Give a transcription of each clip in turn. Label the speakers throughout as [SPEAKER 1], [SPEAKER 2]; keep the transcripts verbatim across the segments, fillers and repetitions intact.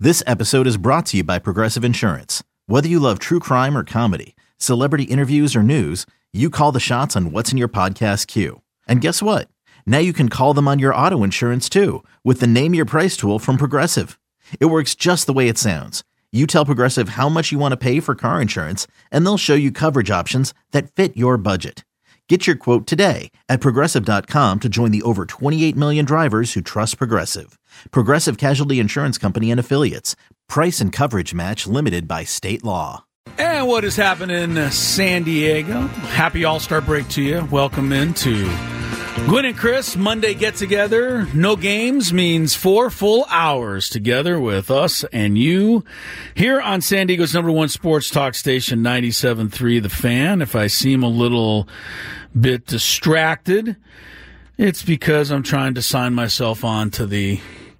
[SPEAKER 1] This episode is brought to you by Progressive Insurance. Whether you love true crime or comedy, celebrity interviews or news, you call the shots on what's in your podcast queue. And guess what? Now you can call them on your auto insurance too with the Name Your Price tool from Progressive. It works just the way it sounds. You tell Progressive how much you want to pay for car insurance, and they'll show you coverage options that fit your budget. Get your quote today at Progressive dot com to join the over twenty-eight million drivers who trust Progressive. Progressive Casualty Insurance Company and Affiliates. Price and coverage match limited by state law.
[SPEAKER 2] And what is happening in San Diego? Happy All-Star break to you. Welcome into Gwen and Chris Monday get-together. No games means four full hours together with us and you here on San Diego's number one sports talk station, ninety-seven point three The Fan. If I seem a little bit distracted, it's because I'm trying to sign myself on to the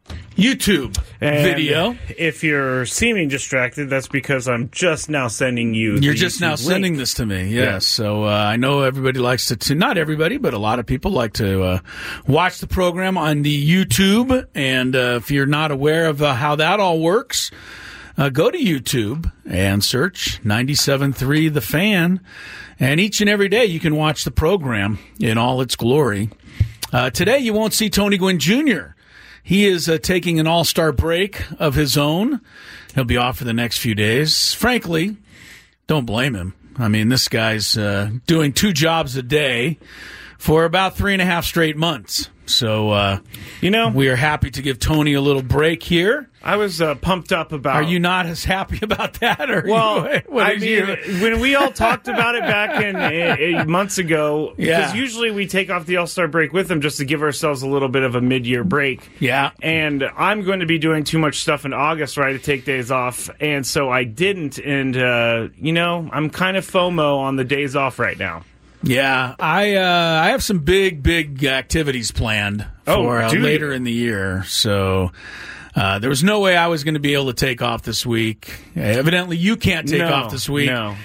[SPEAKER 2] YouTube
[SPEAKER 3] and
[SPEAKER 2] video.
[SPEAKER 3] If you're seeming distracted, that's because I'm just now sending you
[SPEAKER 2] You're
[SPEAKER 3] the
[SPEAKER 2] just
[SPEAKER 3] YouTube
[SPEAKER 2] now
[SPEAKER 3] link.
[SPEAKER 2] sending this to me, yes.
[SPEAKER 3] Yeah.
[SPEAKER 2] So uh, I know everybody likes to, to, not everybody, but a lot of people like to uh, watch the program on the YouTube. And uh, if you're not aware of uh, how that all works, uh, go to YouTube and search ninety-seven point three The Fan. And each and every day you can watch the program in all its glory. Uh, today you won't see Tony Gwynn Junior He is uh, taking an all-star break of his own. He'll be off for the next few days. Frankly, don't blame him. I mean, this guy's uh, doing two jobs a day for about three and a half straight months. So, uh,
[SPEAKER 3] you know,
[SPEAKER 2] we are happy to give Tony a little break here.
[SPEAKER 3] I was uh, pumped up about.
[SPEAKER 2] Are you not as happy about that? Or
[SPEAKER 3] well,
[SPEAKER 2] you, what
[SPEAKER 3] I mean,
[SPEAKER 2] you?
[SPEAKER 3] when we all talked about it back in uh, months ago,
[SPEAKER 2] Yeah.
[SPEAKER 3] because usually we take off the All-Star break with them just to give ourselves a little bit of a mid-year break.
[SPEAKER 2] Yeah.
[SPEAKER 3] And I'm going to be doing too much stuff in August, right, to take days off, and so I didn't. And, uh, you know, I'm kind of FOMO on the days off right now.
[SPEAKER 2] Yeah, I uh, I have some big, big activities planned for
[SPEAKER 3] Oh,
[SPEAKER 2] uh,
[SPEAKER 3] do you?
[SPEAKER 2] later in the year. So uh, there was no way I was going to be able to take off this week. Evidently, you can't take
[SPEAKER 3] No,
[SPEAKER 2] off this week.
[SPEAKER 3] No.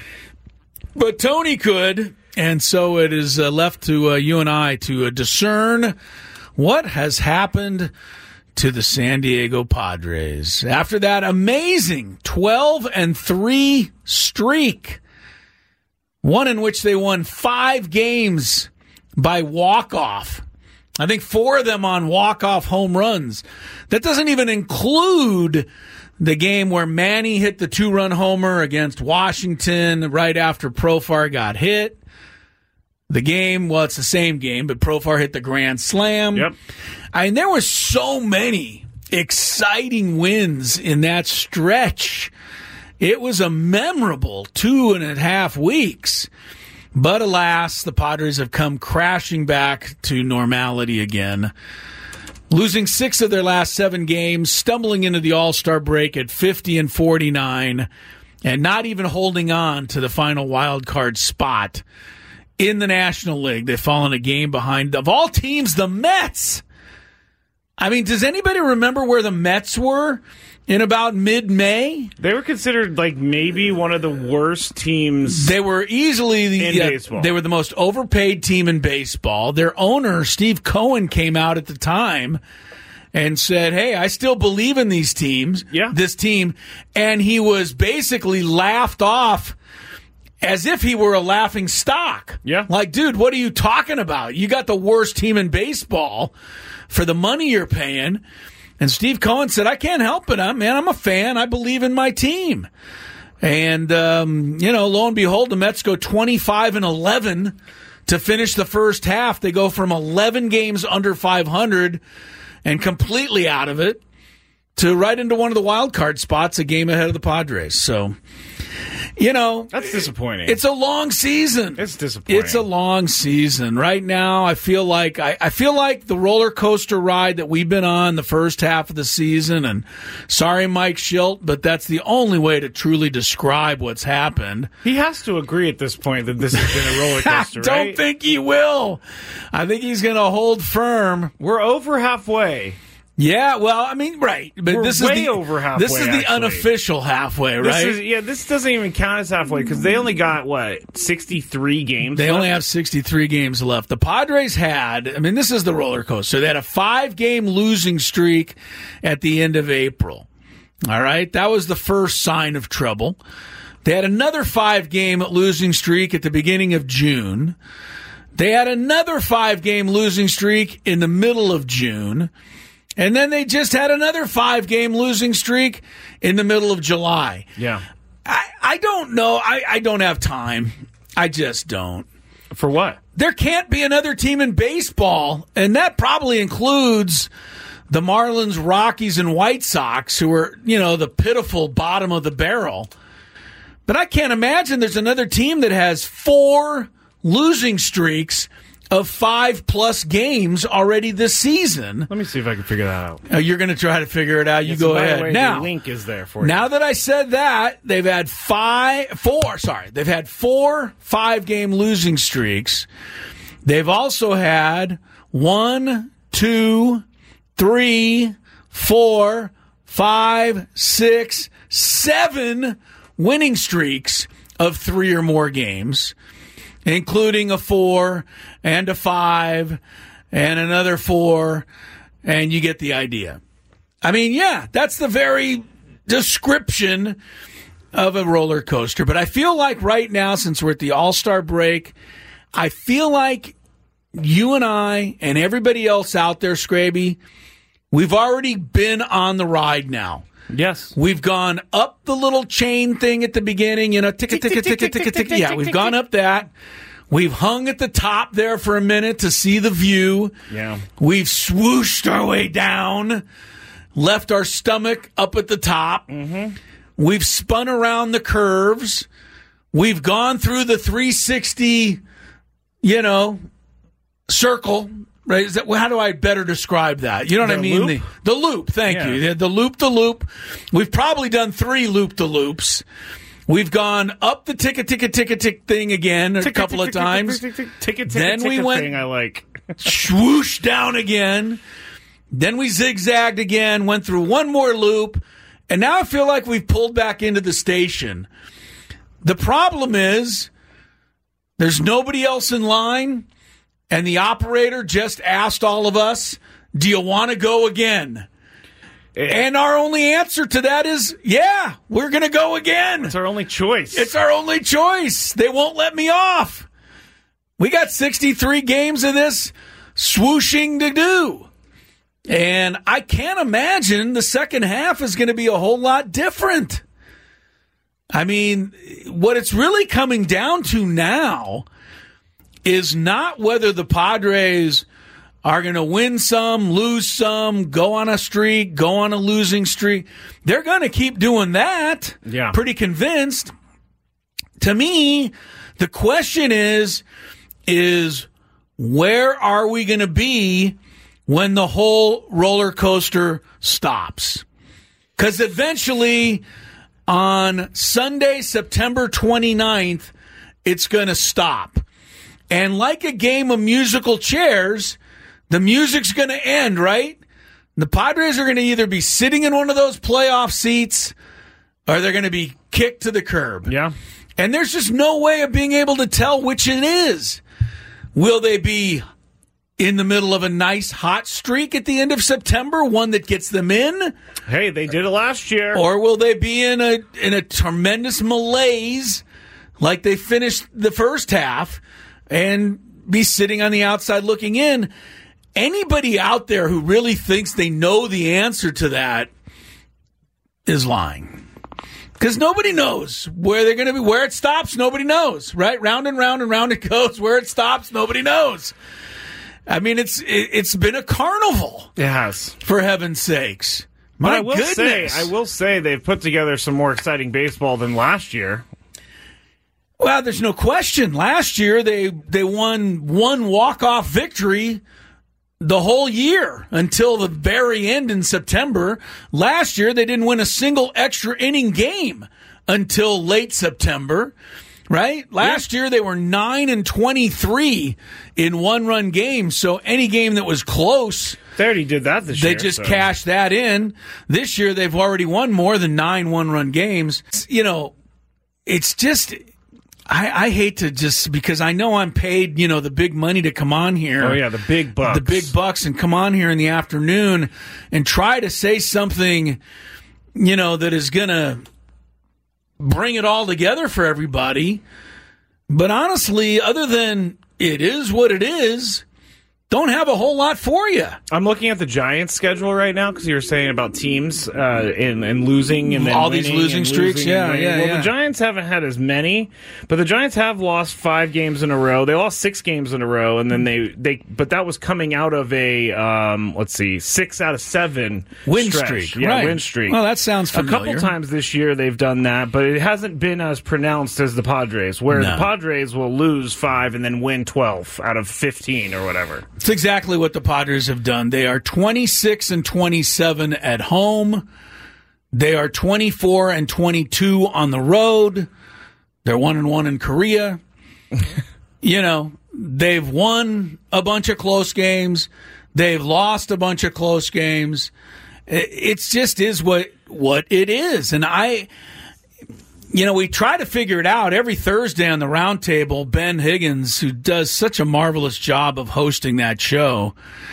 [SPEAKER 2] But Tony could, and so it is uh, left to uh, you and I to uh, discern what has happened to the San Diego Padres after that amazing twelve and three streak. One in which they won five games by walk-off. I think four of them on walk-off home runs. That doesn't even include the game where Manny hit the two-run homer against Washington right after Profar got hit. The game, well, it's the same game, but Profar hit the grand slam.
[SPEAKER 3] Yep.
[SPEAKER 2] I mean, there were so many exciting wins in that stretch. It was a memorable two and a half weeks. But alas, the Padres have come crashing back to normality again. Losing six of their last seven games, stumbling into the All-Star break at fifty and forty-nine, and not even holding on to the final wild card spot in the National League. They've fallen a game behind, of all teams, the Mets. I mean, does anybody remember where the Mets were in about mid-May?
[SPEAKER 3] They were considered like maybe one of the worst teams.
[SPEAKER 2] They were easily the
[SPEAKER 3] in
[SPEAKER 2] yeah,
[SPEAKER 3] baseball.
[SPEAKER 2] They were the most overpaid team in baseball. Their owner, Steve Cohen, came out at the time and said, "Hey, I still believe in these teams,
[SPEAKER 3] Yeah.
[SPEAKER 2] this team." And he was basically laughed off as if he were a laughing stock.
[SPEAKER 3] Yeah.
[SPEAKER 2] Like, dude, what are you talking about? You got the worst team in baseball for the money you're paying. And Steve Cohen said, I can't help it. I'm, man, I'm a fan. I believe in my team. And, um, you know, lo and behold, the Mets go twenty-five and eleven to finish the first half. They go from eleven games under five hundred and completely out of it to right into one of the wild card spots, a game ahead of the Padres. So, you know,
[SPEAKER 3] That's disappointing.
[SPEAKER 2] it's a long season.
[SPEAKER 3] It's disappointing.
[SPEAKER 2] It's a long season. Right now, I feel like I, I feel like the roller coaster ride that we've been on the first half of the season. And sorry, Mike Schilt, but that's the only way to truly describe what's happened.
[SPEAKER 3] He has to agree at this point that this has been a roller coaster,
[SPEAKER 2] Don't
[SPEAKER 3] right?
[SPEAKER 2] think he will. I think he's going to hold firm.
[SPEAKER 3] We're over halfway.
[SPEAKER 2] Yeah, well, I mean, right, but
[SPEAKER 3] We're
[SPEAKER 2] this
[SPEAKER 3] way
[SPEAKER 2] is the
[SPEAKER 3] over halfway,
[SPEAKER 2] This is the
[SPEAKER 3] actually.
[SPEAKER 2] unofficial halfway,
[SPEAKER 3] This
[SPEAKER 2] right?
[SPEAKER 3] is, yeah, this doesn't even count as halfway because they only got, what, sixty-three games
[SPEAKER 2] They
[SPEAKER 3] left?
[SPEAKER 2] only have sixty-three games left. The Padres had, I mean, this is the roller coaster. They had a five-game losing streak at the end of April. All right, that was the first sign of trouble. They had another five-game losing streak at the beginning of June. They had another five-game losing streak in the middle of June. And then they just had another five-game losing streak in the middle of July.
[SPEAKER 3] Yeah.
[SPEAKER 2] I, I don't know. I, I don't have time. I just don't.
[SPEAKER 3] For what?
[SPEAKER 2] There can't be another team in baseball, and that probably includes the Marlins, Rockies, and White Sox, who are, you know, the pitiful bottom of the barrel. But I can't imagine there's another team that has four losing streaks of five-plus games already this season.
[SPEAKER 3] Let me see if I can figure that out.
[SPEAKER 2] Uh, you're going to try to figure it out. You
[SPEAKER 3] yes,
[SPEAKER 2] go
[SPEAKER 3] by
[SPEAKER 2] ahead.
[SPEAKER 3] The way,
[SPEAKER 2] now,
[SPEAKER 3] the link is there for you.
[SPEAKER 2] Now that I said that, they've had five, four, sorry, they've had four five-game losing streaks. They've also had one, two, three, four, five, six, seven winning streaks of three or more games, including a four and a five and another four, and you get the idea. I mean, yeah, that's the very description of a roller coaster. But I feel like right now, since we're at the All-Star break, I feel like you and I and everybody else out there, Scraby, we've already been on the ride now.
[SPEAKER 3] Yes.
[SPEAKER 2] We've gone up the little chain thing at the beginning, you know, tick, tick, tick, tick, tick, tick, tick. Yeah, we've gone up that. We've hung at the top there for a minute to see the view.
[SPEAKER 3] Yeah.
[SPEAKER 2] We've swooshed our way down, left our stomach up at the top.
[SPEAKER 3] Mm-hmm.
[SPEAKER 2] We've spun around the curves. We've gone through the three sixty, you know, circle. Right? Is that, well, how do I better describe that? You know what
[SPEAKER 3] The
[SPEAKER 2] I mean?
[SPEAKER 3] loop?
[SPEAKER 2] The, the loop. Thank
[SPEAKER 3] Yeah.
[SPEAKER 2] you. The, the loop, the loop. We've probably done three loop the loops. We've gone up the ticket, ticket, ticket, tick thing again a couple of times.
[SPEAKER 3] Ticket,
[SPEAKER 2] Then we went
[SPEAKER 3] thing I like.
[SPEAKER 2] swoosh down again. Then we zigzagged again, went through one more loop, and now I feel like we've pulled back into the station. The problem is there's nobody else in line. And the operator just asked all of us, do you want to go again? And our only answer to that is, yeah, we're going to go again.
[SPEAKER 3] It's our only choice.
[SPEAKER 2] It's our only choice. They won't let me off. We got sixty-three games of this swooshing to do. And I can't imagine the second half is going to be a whole lot different. I mean, what it's really coming down to now is not whether the Padres are going to win some, lose some, go on a streak, go on a losing streak. They're going to keep doing that.
[SPEAKER 3] Yeah.
[SPEAKER 2] Pretty convinced. To me, the question is, is where are we going to be when the whole roller coaster stops? Because eventually on Sunday, September twenty-ninth, it's going to stop. And like a game of musical chairs, the music's going to end, right? The Padres are going to either be sitting in one of those playoff seats or they're going to be kicked to the curb.
[SPEAKER 3] Yeah.
[SPEAKER 2] And there's just no way of being able to tell which it is. Will they be in the middle of a nice hot streak at the end of September, one that gets them in?
[SPEAKER 3] Hey, they did it last year.
[SPEAKER 2] Or will they be in a in a tremendous malaise like they finished the first half and be sitting on the outside looking in? Anybody out there who really thinks they know the answer to that is lying. Because nobody knows where they're going to be. Where it stops, nobody knows, right? Round and round and round it goes. Where it stops, nobody knows. I mean, it's it, it's been a carnival.
[SPEAKER 3] It has.
[SPEAKER 2] For heaven's sakes.
[SPEAKER 3] But
[SPEAKER 2] My
[SPEAKER 3] I will
[SPEAKER 2] goodness.
[SPEAKER 3] say, I will say they've put together some more exciting baseball than last year.
[SPEAKER 2] Well, there's no question. Last year, they they won one walk-off victory the whole year until the very end in September. Last year, they didn't win a single extra inning game until late September, right? Last yeah. year, they were nine and twenty-three in one-run games, so any game that was close,
[SPEAKER 3] they already did that this
[SPEAKER 2] they
[SPEAKER 3] year.
[SPEAKER 2] They just
[SPEAKER 3] so.
[SPEAKER 2] cashed that in. This year, they've already won more than nine one-run games. You know, it's just... I, I hate to just, because I know I'm paid, you know, the big money to come on here.
[SPEAKER 3] Oh, yeah, the big bucks.
[SPEAKER 2] The big bucks and come on here in the afternoon and try to say something, you know, that is going to bring it all together for everybody. But honestly, other than it is what it is, don't have a whole lot for you.
[SPEAKER 3] I'm looking at the Giants' schedule right now because you were saying about teams uh, and, and losing and then
[SPEAKER 2] all these losing streaks.
[SPEAKER 3] Losing
[SPEAKER 2] yeah, yeah,
[SPEAKER 3] Well,
[SPEAKER 2] yeah.
[SPEAKER 3] the Giants haven't had as many, but the Giants have lost five games in a row. They lost six games in a row, and then they they. But that was coming out of a um, let's see, six out of seven
[SPEAKER 2] win
[SPEAKER 3] stretch.
[SPEAKER 2] streak.
[SPEAKER 3] Yeah,
[SPEAKER 2] right.
[SPEAKER 3] win streak.
[SPEAKER 2] Well, that sounds familiar.
[SPEAKER 3] A couple times this year they've done that, but it hasn't been as pronounced as the Padres, where
[SPEAKER 2] No.
[SPEAKER 3] the Padres will lose five and then win twelve out of fifteen or whatever.
[SPEAKER 2] It's exactly what the Padres have done. They are twenty-six and twenty-seven at home. They are twenty-four and twenty-two on the road. They're one and one in Korea. You know, they've won a bunch of close games. They've lost a bunch of close games. It just is what what it is. And I, you know, we try to figure it out every Thursday on the Roundtable. Ben Higgins, who does such a marvelous job of hosting that show,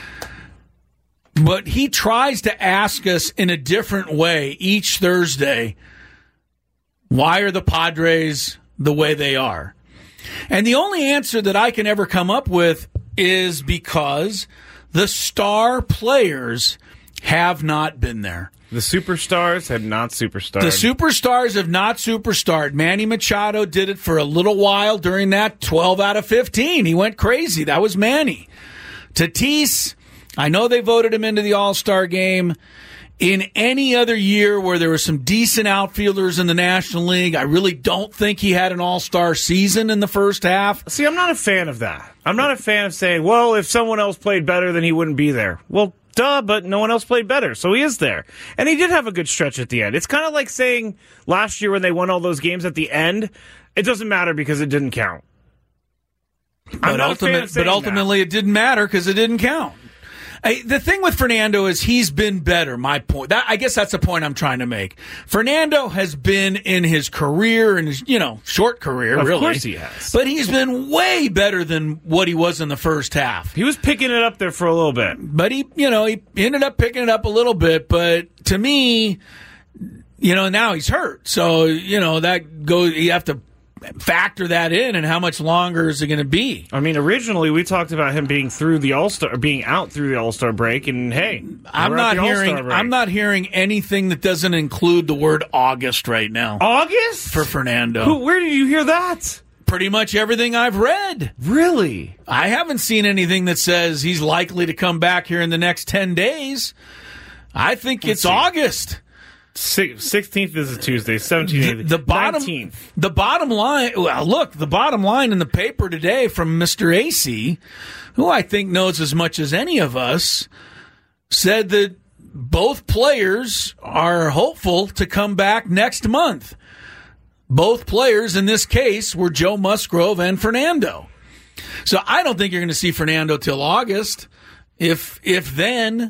[SPEAKER 2] but he tries to ask us in a different way each Thursday, why are the Padres the way they are? And the only answer that I can ever come up with is because the star players have not been there.
[SPEAKER 3] The superstars had not superstarred.
[SPEAKER 2] The superstars have not superstarred. Manny Machado did it for a little while during that twelve out of fifteen. He went crazy. That was Manny. Tatis, I know they voted him into the All-Star game. In any other year where there were some decent outfielders in the National League, I really don't think he had an all-star season in the first half.
[SPEAKER 3] See, I'm not a fan of that. I'm not a fan of saying, well, if someone else played better, then he wouldn't be there. Well, duh, but no one else played better, so he is there. And he did have a good stretch at the end. It's kind of like saying last year when they won all those games at the end, it doesn't matter because it didn't count.
[SPEAKER 2] But, ultimate, but ultimately
[SPEAKER 3] that.
[SPEAKER 2] it didn't matter because it didn't count. I, the thing with Fernando is he's been better, my point. That, I guess that's the point I'm trying to make. Fernando has been in his career, in his, you know, short career,
[SPEAKER 3] of
[SPEAKER 2] really.
[SPEAKER 3] Of course he has.
[SPEAKER 2] But he's been way better than what he was in the first half.
[SPEAKER 3] He was picking it up there for a little bit.
[SPEAKER 2] But he, you know, he ended up picking it up a little bit. But to me, you know, now he's hurt. So, you know, that goes, you have to factor that in, and how much longer is it going to be?
[SPEAKER 3] I mean, originally we talked about him being through the All-Star, being out through the All-Star break, and hey,
[SPEAKER 2] I'm not hearing. I'm not hearing anything that doesn't include the word August right now.
[SPEAKER 3] August
[SPEAKER 2] for Fernando.
[SPEAKER 3] Who, where did you hear that?
[SPEAKER 2] Pretty much everything I've read.
[SPEAKER 3] Really?
[SPEAKER 2] I haven't seen anything that says he's likely to come back here in the next ten days. I think Let's it's see. August.
[SPEAKER 3] sixteenth is a Tuesday, seventeenth,
[SPEAKER 2] the, the bottom,
[SPEAKER 3] nineteenth.
[SPEAKER 2] The bottom line, well, look, the bottom line in the paper today from Mister A C, who I think knows as much as any of us, said that both players are hopeful to come back next month. Both players in this case were Joe Musgrove and Fernando. So I don't think you're going to see Fernando till August. If if then...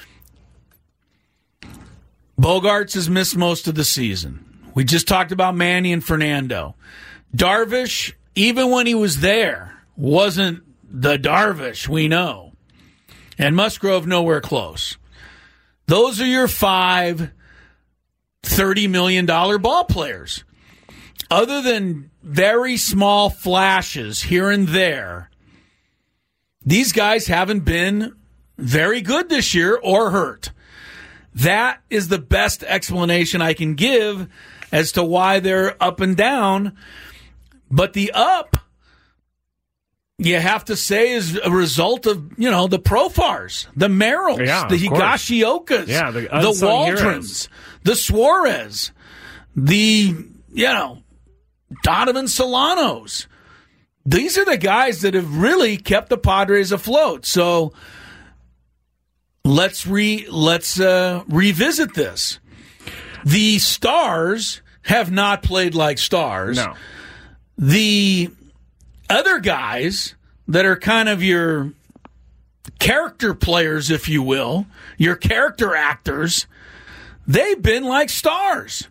[SPEAKER 2] Bogarts has missed most of the season. We just talked about Manny and Fernando. Darvish, even when he was there, wasn't the Darvish we know. And Musgrove nowhere close. Those are your five thirty million dollars ball players. Other than very small flashes here and there, these guys haven't been very good this year or hurt. That is the best explanation I can give as to why they're up and down. But the up, you have to say, is a result of, you know, the Profars, the Merrills,
[SPEAKER 3] yeah,
[SPEAKER 2] the Higashiokas,
[SPEAKER 3] yeah, the,
[SPEAKER 2] the Waldrons, heroes. The Suarez, the, you know, Donovan Solanos. These are the guys that have really kept the Padres afloat. So let's re let's uh, revisit this. The stars have not played like stars.
[SPEAKER 3] No.
[SPEAKER 2] The other guys that are kind of your character players, if you will, your character actors, they've been like stars.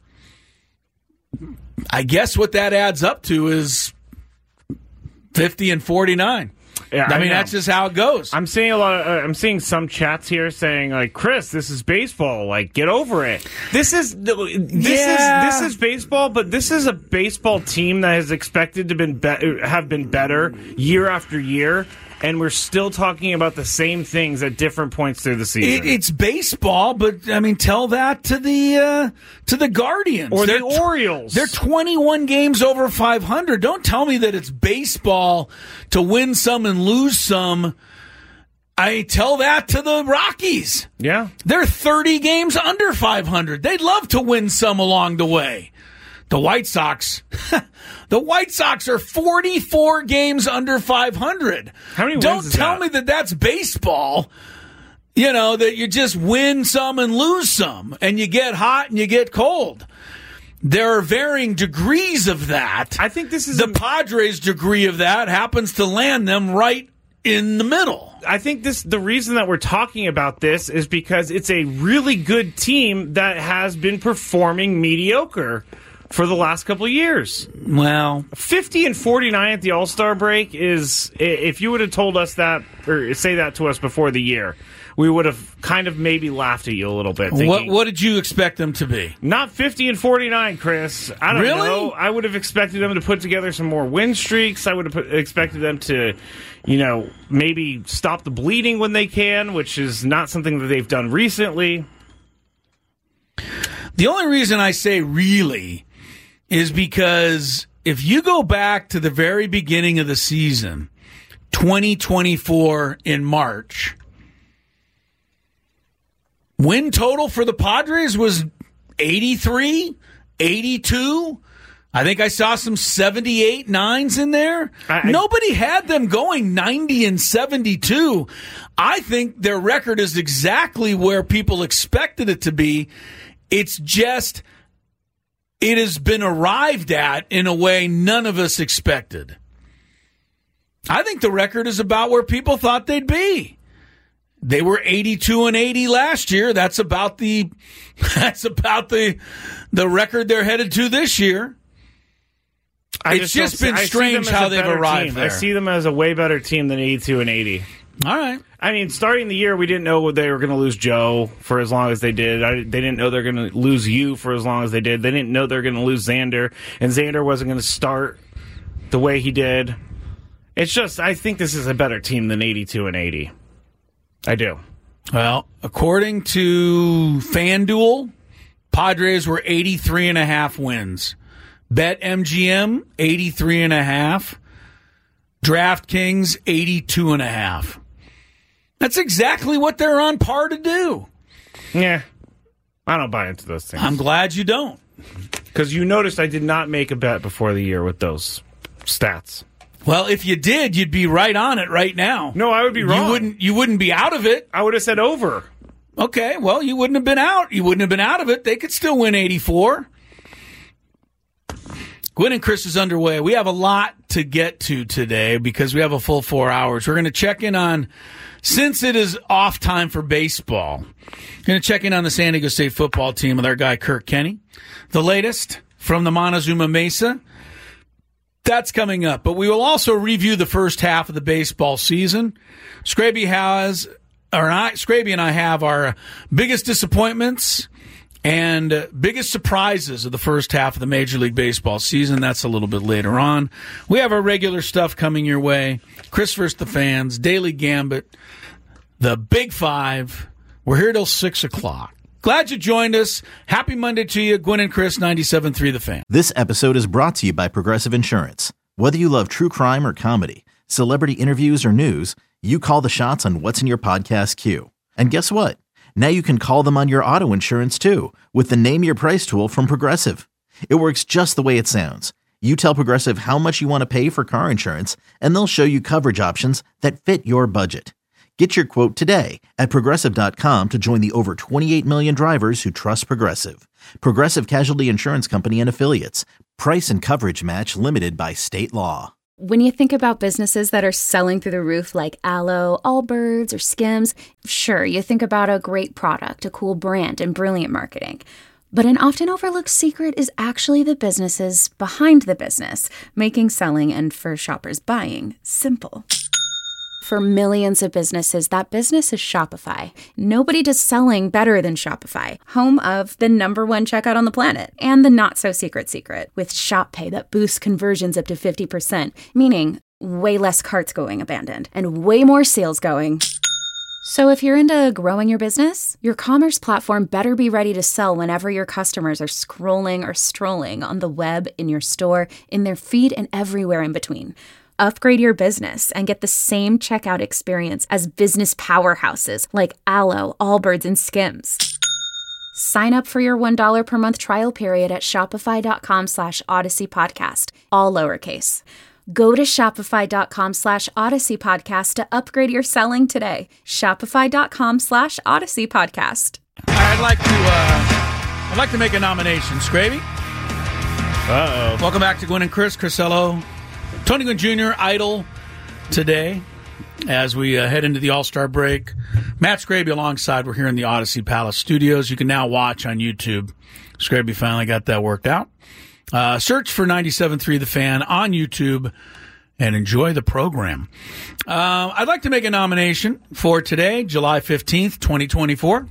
[SPEAKER 2] I guess what that adds up to is fifty and forty-nine.
[SPEAKER 3] Yeah,
[SPEAKER 2] I,
[SPEAKER 3] I
[SPEAKER 2] mean,
[SPEAKER 3] know.
[SPEAKER 2] that's just how it goes.
[SPEAKER 3] I'm seeing a lot of, uh, I'm seeing some chats here saying like, Chris, this is baseball. Like, get over it. This is this
[SPEAKER 2] Yeah.
[SPEAKER 3] is this is baseball, but this is a baseball team that has expected to been be- have been better year after year, and we're still talking about the same things at different points through the season.
[SPEAKER 2] It, it's baseball, but I mean, tell that to the uh, to the Guardians
[SPEAKER 3] or
[SPEAKER 2] they're
[SPEAKER 3] the Orioles.
[SPEAKER 2] They're twenty-one games over five hundred. Don't tell me that it's baseball to win some and lose some. I tell that to the Rockies.
[SPEAKER 3] Yeah.
[SPEAKER 2] They're thirty games under five hundred. They'd love to win some along the way. The White Sox, the White Sox are forty-four games under five hundred.
[SPEAKER 3] How many wins
[SPEAKER 2] Don't
[SPEAKER 3] is
[SPEAKER 2] tell
[SPEAKER 3] that?
[SPEAKER 2] me that that's baseball. You know, that you just win some and lose some, and you get hot and you get cold. There are varying degrees of that.
[SPEAKER 3] I think this is
[SPEAKER 2] the
[SPEAKER 3] a-
[SPEAKER 2] Padres' degree of that happens to land them right in the middle.
[SPEAKER 3] I think this the reason that we're talking about this is because it's a really good team that has been performing mediocre for the last couple of years.
[SPEAKER 2] Well,
[SPEAKER 3] fifty and forty-nine at the All-Star break is, i- if you would have told us that, or say that to us before the year, we would have kind of maybe laughed at you a little bit.
[SPEAKER 2] what
[SPEAKER 3] Thinking,
[SPEAKER 2] what did you expect them to be?
[SPEAKER 3] Not fifty and forty-nine, Chris. I don't
[SPEAKER 2] Really?
[SPEAKER 3] know. I would have expected them to put together some more win streaks. I would have put, expected them to, you know, maybe stop the bleeding when they can, which is not something that they've done recently.
[SPEAKER 2] The only reason I say really is because if you go back to the very beginning of the season, twenty twenty-four in March, win total for the Padres was eighty-three, eighty-two. I think I saw some seventy-eight nines in there.
[SPEAKER 3] I, I,
[SPEAKER 2] Nobody had them going ninety and seventy-two. I think their record is exactly where people expected it to be. It's just, it has been arrived at in a way none of us expected. I think the record is about where people thought they'd be. They were eighty-two and eighty last year. That's about the that's about the the record they're headed to this year.
[SPEAKER 3] I
[SPEAKER 2] It's just
[SPEAKER 3] don't-
[SPEAKER 2] been
[SPEAKER 3] I see
[SPEAKER 2] strange
[SPEAKER 3] them as
[SPEAKER 2] how
[SPEAKER 3] a
[SPEAKER 2] they've
[SPEAKER 3] better
[SPEAKER 2] arrived
[SPEAKER 3] team.
[SPEAKER 2] there.
[SPEAKER 3] I see them as a way better team than eighty-two and eighty.
[SPEAKER 2] All right.
[SPEAKER 3] I mean, starting the year, we didn't know they were going to lose Joe for as long as they did. I, they didn't know they're going to lose you for as long as they did. They didn't know they're going to lose Xander, and Xander wasn't going to start the way he did. It's just, I think this is a better team than eighty-two and eighty. I do.
[SPEAKER 2] Well, according to FanDuel, Padres were eighty-three and a half wins. BetMGM, eighty-three and a half. DraftKings, eighty-two and a half. That's exactly what they're on par to do.
[SPEAKER 3] Yeah. I don't buy into those things.
[SPEAKER 2] I'm glad you don't.
[SPEAKER 3] Because you noticed I did not make a bet before the year with those stats.
[SPEAKER 2] Well, if you did, you'd be right on it right now.
[SPEAKER 3] No, I would be wrong.
[SPEAKER 2] You wouldn't you wouldn't be out of it.
[SPEAKER 3] I would have said over.
[SPEAKER 2] Okay, well, you wouldn't have been out. You wouldn't have been out of it. They could still win eighty-four. Gwen and Chris is underway. We have a lot to get to today because we have a full four hours. We're going to check in on, since it is off time for baseball, we're going to check in on the San Diego State football team with our guy Kirk Kenny. The latest from the Montezuma Mesa. That's coming up. But we will also review the first half of the baseball season. Scraby has, or I, Scraby and I have our biggest disappointments and uh, biggest surprises of the first half of the Major League Baseball season. That's a little bit later on. We have our regular stuff coming your way. Chris versus the Fans, Daily Gambit, the Big Five. We're here till six o'clock. Glad you joined us. Happy Monday to you. Gwen and Chris, ninety-seven point three The Fan.
[SPEAKER 1] This episode is brought to you by Progressive Insurance. Whether you love true crime or comedy, celebrity interviews or news, you call the shots on what's in your podcast queue. And guess what? Now you can call them on your auto insurance too with the Name Your Price tool from Progressive. It works just the way it sounds. You tell Progressive how much you want to pay for car insurance, and they'll show you coverage options that fit your budget. Get your quote today at Progressive dot com to join the over twenty-eight million drivers who trust Progressive. Progressive Casualty Insurance Company and Affiliates. Price and coverage match limited by state law.
[SPEAKER 4] When you think about businesses that are selling through the roof like Aloe, Allbirds, or Skims, sure, you think about a great product, a cool brand, and brilliant marketing. But an often overlooked secret is actually the businesses behind the business, making selling and for shoppers buying simple. For millions of businesses, that business is Shopify. Nobody does selling better than Shopify, home of the number one checkout on the planet and the not-so-secret secret with Shop Pay that boosts conversions up to fifty percent, meaning way less carts going abandoned and way more sales going. So if you're into growing your business, your commerce platform better be ready to sell whenever your customers are scrolling or strolling on the web, in your store, in their feed, and everywhere in between. Upgrade your business and get the same checkout experience as business powerhouses like Alo, Allbirds, and Skims. Sign up for your one dollar per month trial period at shopify.com slash Odyssey Podcast, all lowercase. Go to shopify.com slash Odyssey Podcast to upgrade your selling today. Shopify.com slash Odyssey Podcast.
[SPEAKER 2] I'd like to, uh, I'd like to make a nomination. Scravy?
[SPEAKER 3] Uh-oh.
[SPEAKER 2] Welcome back to Gwen and Chris. Crisello. Tony Gwynn Junior idle today as we uh, head into the All-Star break. Matt Scraby alongside. We're here in the Odyssey Palace studios. You can now watch on YouTube. Scraby finally got that worked out. Uh, search for ninety-seven point three The Fan on YouTube and enjoy the program. Uh, I'd like to make a nomination for today, July fifteenth, twenty twenty-four.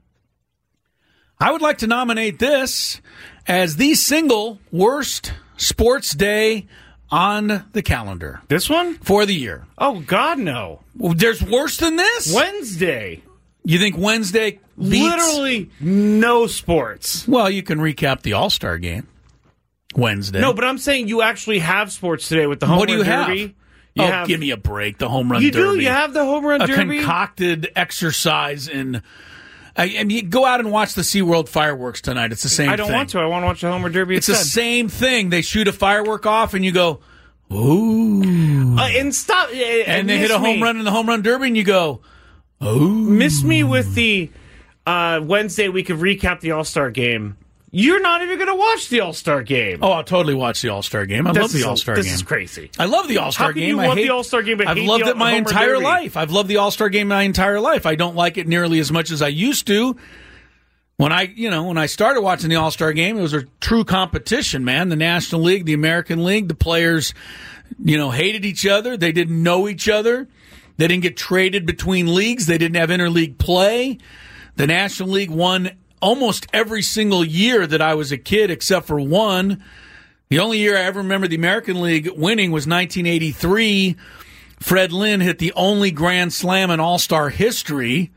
[SPEAKER 2] I would like to nominate this as the single worst sports day on the calendar.
[SPEAKER 3] This one?
[SPEAKER 2] For the year.
[SPEAKER 3] Oh, God, no.
[SPEAKER 2] Well, there's worse than this?
[SPEAKER 3] Wednesday.
[SPEAKER 2] You think Wednesday beats?
[SPEAKER 3] Literally no sports.
[SPEAKER 2] Well, you can recap the All-Star game Wednesday.
[SPEAKER 3] No, but I'm saying you actually have sports today with the home
[SPEAKER 2] what do
[SPEAKER 3] run
[SPEAKER 2] you
[SPEAKER 3] derby.
[SPEAKER 2] have?
[SPEAKER 3] You
[SPEAKER 2] oh,
[SPEAKER 3] have,
[SPEAKER 2] give me a break. The home run
[SPEAKER 3] you
[SPEAKER 2] derby.
[SPEAKER 3] You do. You have the home run
[SPEAKER 2] a
[SPEAKER 3] derby.
[SPEAKER 2] A concocted exercise in... I, I mean, go out and watch the SeaWorld fireworks tonight. It's the same thing.
[SPEAKER 3] I don't
[SPEAKER 2] thing.
[SPEAKER 3] want to. I want to watch the home run derby
[SPEAKER 2] It's
[SPEAKER 3] instead.
[SPEAKER 2] the same thing. They shoot a firework off and you go, ooh.
[SPEAKER 3] Uh, and stop. Uh,
[SPEAKER 2] and they hit a home
[SPEAKER 3] me.
[SPEAKER 2] run in the home run derby and you go, ooh.
[SPEAKER 3] Miss me with the uh, Wednesday we could recap the All-Star game. You're not even going to watch the All-Star game.
[SPEAKER 2] Oh, I'll totally watch the All-Star game. I
[SPEAKER 3] this
[SPEAKER 2] love the
[SPEAKER 3] is,
[SPEAKER 2] All-Star
[SPEAKER 3] this
[SPEAKER 2] game.
[SPEAKER 3] This is crazy.
[SPEAKER 2] I love the All-Star
[SPEAKER 3] How can
[SPEAKER 2] game.
[SPEAKER 3] you
[SPEAKER 2] I
[SPEAKER 3] love
[SPEAKER 2] hate,
[SPEAKER 3] the All-Star game but
[SPEAKER 2] I've
[SPEAKER 3] hate
[SPEAKER 2] loved
[SPEAKER 3] the
[SPEAKER 2] it my
[SPEAKER 3] Homer
[SPEAKER 2] entire
[SPEAKER 3] Derby?
[SPEAKER 2] life. I've loved the All-Star game my entire life. I don't like it nearly as much as I used to. When I, you know, when I started watching the All-Star game, it was a true competition, man. The National League, the American League, the players, you know, hated each other. They didn't know each other. They didn't get traded between leagues. They didn't have interleague play. The National League won almost every single year that I was a kid except for one. The only year I ever remember the American League winning was nineteen eighty-three. Fred Lynn hit the only Grand Slam in All-Star history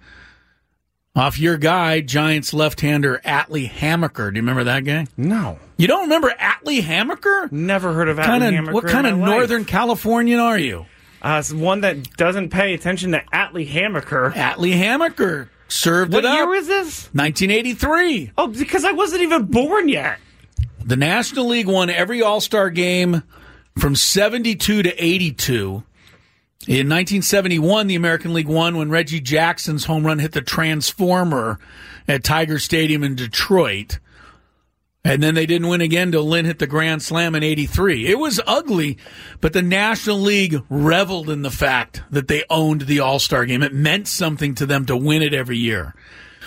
[SPEAKER 2] off your guy, Giants left-hander Atlee Hammaker. Do you remember that guy?
[SPEAKER 3] No.
[SPEAKER 2] You don't remember Atlee Hammaker?
[SPEAKER 3] Never heard of Atlee
[SPEAKER 2] Kinda,
[SPEAKER 3] Hammaker.
[SPEAKER 2] what kind of Northern
[SPEAKER 3] life.
[SPEAKER 2] Californian are you?
[SPEAKER 3] Uh, it's one that doesn't pay attention to Atlee Hammaker.
[SPEAKER 2] Atlee Hammaker served
[SPEAKER 3] What
[SPEAKER 2] it up.
[SPEAKER 3] year was this?
[SPEAKER 2] nineteen eighty-three.
[SPEAKER 3] Oh, because I wasn't even born yet.
[SPEAKER 2] The National League won every All-Star game from seventy-two to eighty-two. In nineteen seventy-one, the American League won when Reggie Jackson's home run hit the transformer at Tiger Stadium in Detroit. And then they didn't win again till Lynn hit the Grand Slam in eighty-three. It was ugly, but the National League reveled in the fact that they owned the All-Star game. It meant something to them to win it every year.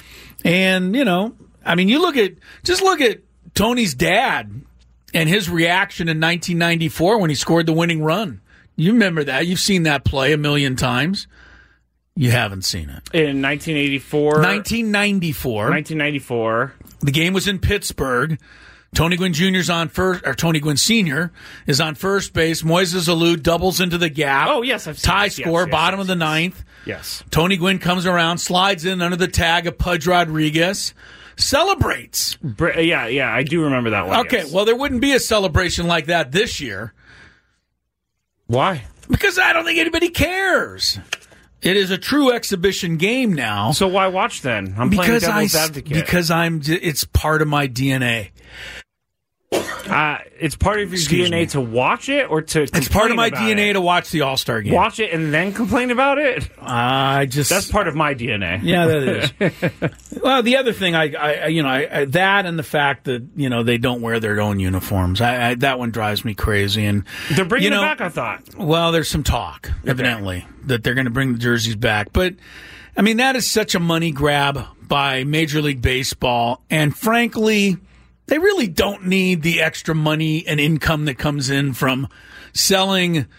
[SPEAKER 2] And, you know, I mean, you look at, just look at Tony's dad and his reaction in nineteen ninety-four when he scored the winning run. You remember that. You've seen that play a million times. You haven't seen it.
[SPEAKER 3] In nineteen eighty-four.
[SPEAKER 2] nineteen ninety-four.
[SPEAKER 3] nineteen ninety-four.
[SPEAKER 2] The game was in Pittsburgh. Tony Gwynn Junior's on first, or Tony Gwynn Senior is on first base. Moises Alou doubles into the gap.
[SPEAKER 3] Oh, yes, I've seen
[SPEAKER 2] Tie
[SPEAKER 3] this.
[SPEAKER 2] score,
[SPEAKER 3] Yes, yes,
[SPEAKER 2] bottom
[SPEAKER 3] yes,
[SPEAKER 2] of the
[SPEAKER 3] yes.
[SPEAKER 2] ninth.
[SPEAKER 3] Yes.
[SPEAKER 2] Tony Gwynn comes around, slides in under the tag of Pudge Rodriguez, celebrates.
[SPEAKER 3] Br- yeah, yeah, I do remember that one.
[SPEAKER 2] Okay,
[SPEAKER 3] yes.
[SPEAKER 2] well, there wouldn't be a celebration like that this year.
[SPEAKER 3] Why?
[SPEAKER 2] Because I don't think anybody cares. It is a true exhibition game now.
[SPEAKER 3] So why watch then? I'm playing
[SPEAKER 2] because
[SPEAKER 3] devil's
[SPEAKER 2] I,
[SPEAKER 3] advocate.
[SPEAKER 2] Because I'm. It's part of my D N A.
[SPEAKER 3] Uh, it's part of your
[SPEAKER 2] Excuse
[SPEAKER 3] D N A
[SPEAKER 2] me.
[SPEAKER 3] to watch it or to
[SPEAKER 2] It's part of my
[SPEAKER 3] complain
[SPEAKER 2] D N A
[SPEAKER 3] about
[SPEAKER 2] to watch the All-Star
[SPEAKER 3] it?
[SPEAKER 2] game.
[SPEAKER 3] Watch it and then complain about it?
[SPEAKER 2] I just.
[SPEAKER 3] That's part of my D N A.
[SPEAKER 2] Yeah, that is. Well, the other thing, I, I you know, I, I, that and the fact that you know they don't wear their own uniforms, I, I, that one drives me crazy. And
[SPEAKER 3] They're bringing
[SPEAKER 2] you know,
[SPEAKER 3] it back, I thought.
[SPEAKER 2] Well, there's some talk, evidently, that they're going to bring the jerseys back. But I mean, that is such a money grab by Major League Baseball, and frankly, they really don't need the extra money and income that comes in from selling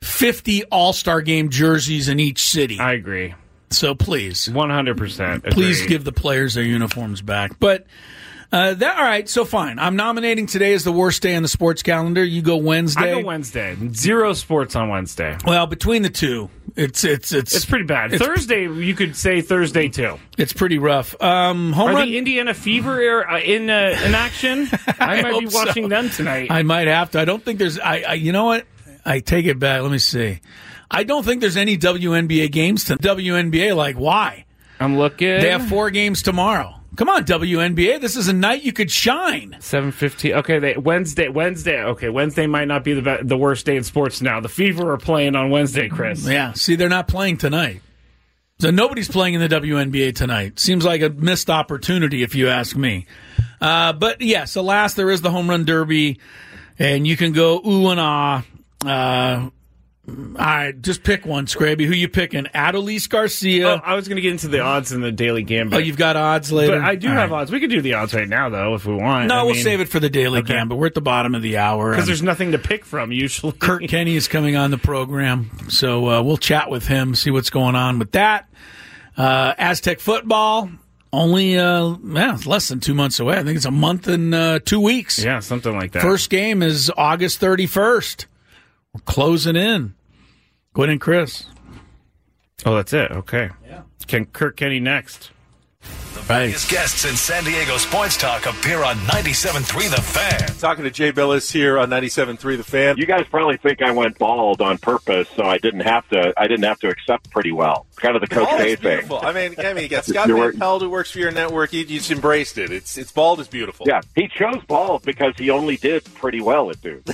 [SPEAKER 2] fifty All-Star Game jerseys in each city.
[SPEAKER 3] I agree.
[SPEAKER 2] So please.
[SPEAKER 3] one hundred percent agree.
[SPEAKER 2] Please give the players their uniforms back. But, uh, that all right, so fine. I'm nominating today as the worst day on the sports calendar. You go Wednesday.
[SPEAKER 3] I go Wednesday. Zero sports on Wednesday.
[SPEAKER 2] Well, between the two, it's it's it's
[SPEAKER 3] It's pretty bad.
[SPEAKER 2] It's,
[SPEAKER 3] Thursday, you could say Thursday, too.
[SPEAKER 2] It's pretty rough. Um, home
[SPEAKER 3] Are
[SPEAKER 2] run.
[SPEAKER 3] the Indiana Fever uh, in uh, in action? I,
[SPEAKER 2] I
[SPEAKER 3] might be
[SPEAKER 2] hope
[SPEAKER 3] watching
[SPEAKER 2] so.
[SPEAKER 3] them tonight.
[SPEAKER 2] I might have to. I don't think there's. I, I. You know what? I take it back. Let me see. I don't think there's any W N B A games to W N B A. Like, why?
[SPEAKER 3] I'm looking.
[SPEAKER 2] They have four games tomorrow. Come on, W N B A. This is a night you could shine.
[SPEAKER 3] seven fifteen. Okay, they, Wednesday. Wednesday. Okay, Wednesday might not be the be- the worst day in sports now. The Fever are playing on Wednesday, Chris.
[SPEAKER 2] Yeah. See, they're not playing tonight. So nobody's playing in the W N B A tonight. Seems like a missed opportunity, if you ask me. Uh, but yes, alas, there is the home run derby, and you can go ooh and ah. Uh, all right, just pick one, Scraby. Who you picking? Adolis Garcia.
[SPEAKER 3] Oh, I was going to get into the odds in the Daily Gambit.
[SPEAKER 2] Oh, you've got odds later?
[SPEAKER 3] But I do
[SPEAKER 2] All
[SPEAKER 3] have
[SPEAKER 2] right.
[SPEAKER 3] odds. We could do the odds right now, though, if we want.
[SPEAKER 2] No,
[SPEAKER 3] I
[SPEAKER 2] we'll
[SPEAKER 3] mean,
[SPEAKER 2] save it for the Daily
[SPEAKER 3] okay.
[SPEAKER 2] Gambit. We're at the bottom of the hour.
[SPEAKER 3] Because there's nothing to pick from, usually.
[SPEAKER 2] Kurt Kenny is coming on the program, so uh, we'll chat with him, see what's going on with that. Uh, Aztec football, only uh, yeah, it's less than two months away. I think it's a month and uh, two weeks.
[SPEAKER 3] Yeah, something like that.
[SPEAKER 2] First game is August thirty-first. We're closing in. Go ahead and Chris.
[SPEAKER 3] Oh, that's it. Okay. Yeah. Can Kurt Kenny next?
[SPEAKER 5] The biggest guests in San Diego sports talk appear on ninety-seven point three The Fan.
[SPEAKER 6] Talking to Jay Billis here on ninety-seven point three The Fan.
[SPEAKER 7] You guys probably think I went bald on purpose, so I didn't have to. I didn't have to accept pretty well. Kind of the Coach
[SPEAKER 6] Bald
[SPEAKER 7] K
[SPEAKER 6] is
[SPEAKER 7] thing.
[SPEAKER 6] beautiful. I mean, I mean, you got Scott
[SPEAKER 7] You're
[SPEAKER 6] Van
[SPEAKER 7] working-
[SPEAKER 6] Pelt who works for your network. He you just embraced it. It's it's bald is beautiful.
[SPEAKER 7] Yeah, he chose bald because he only did pretty well at Duke.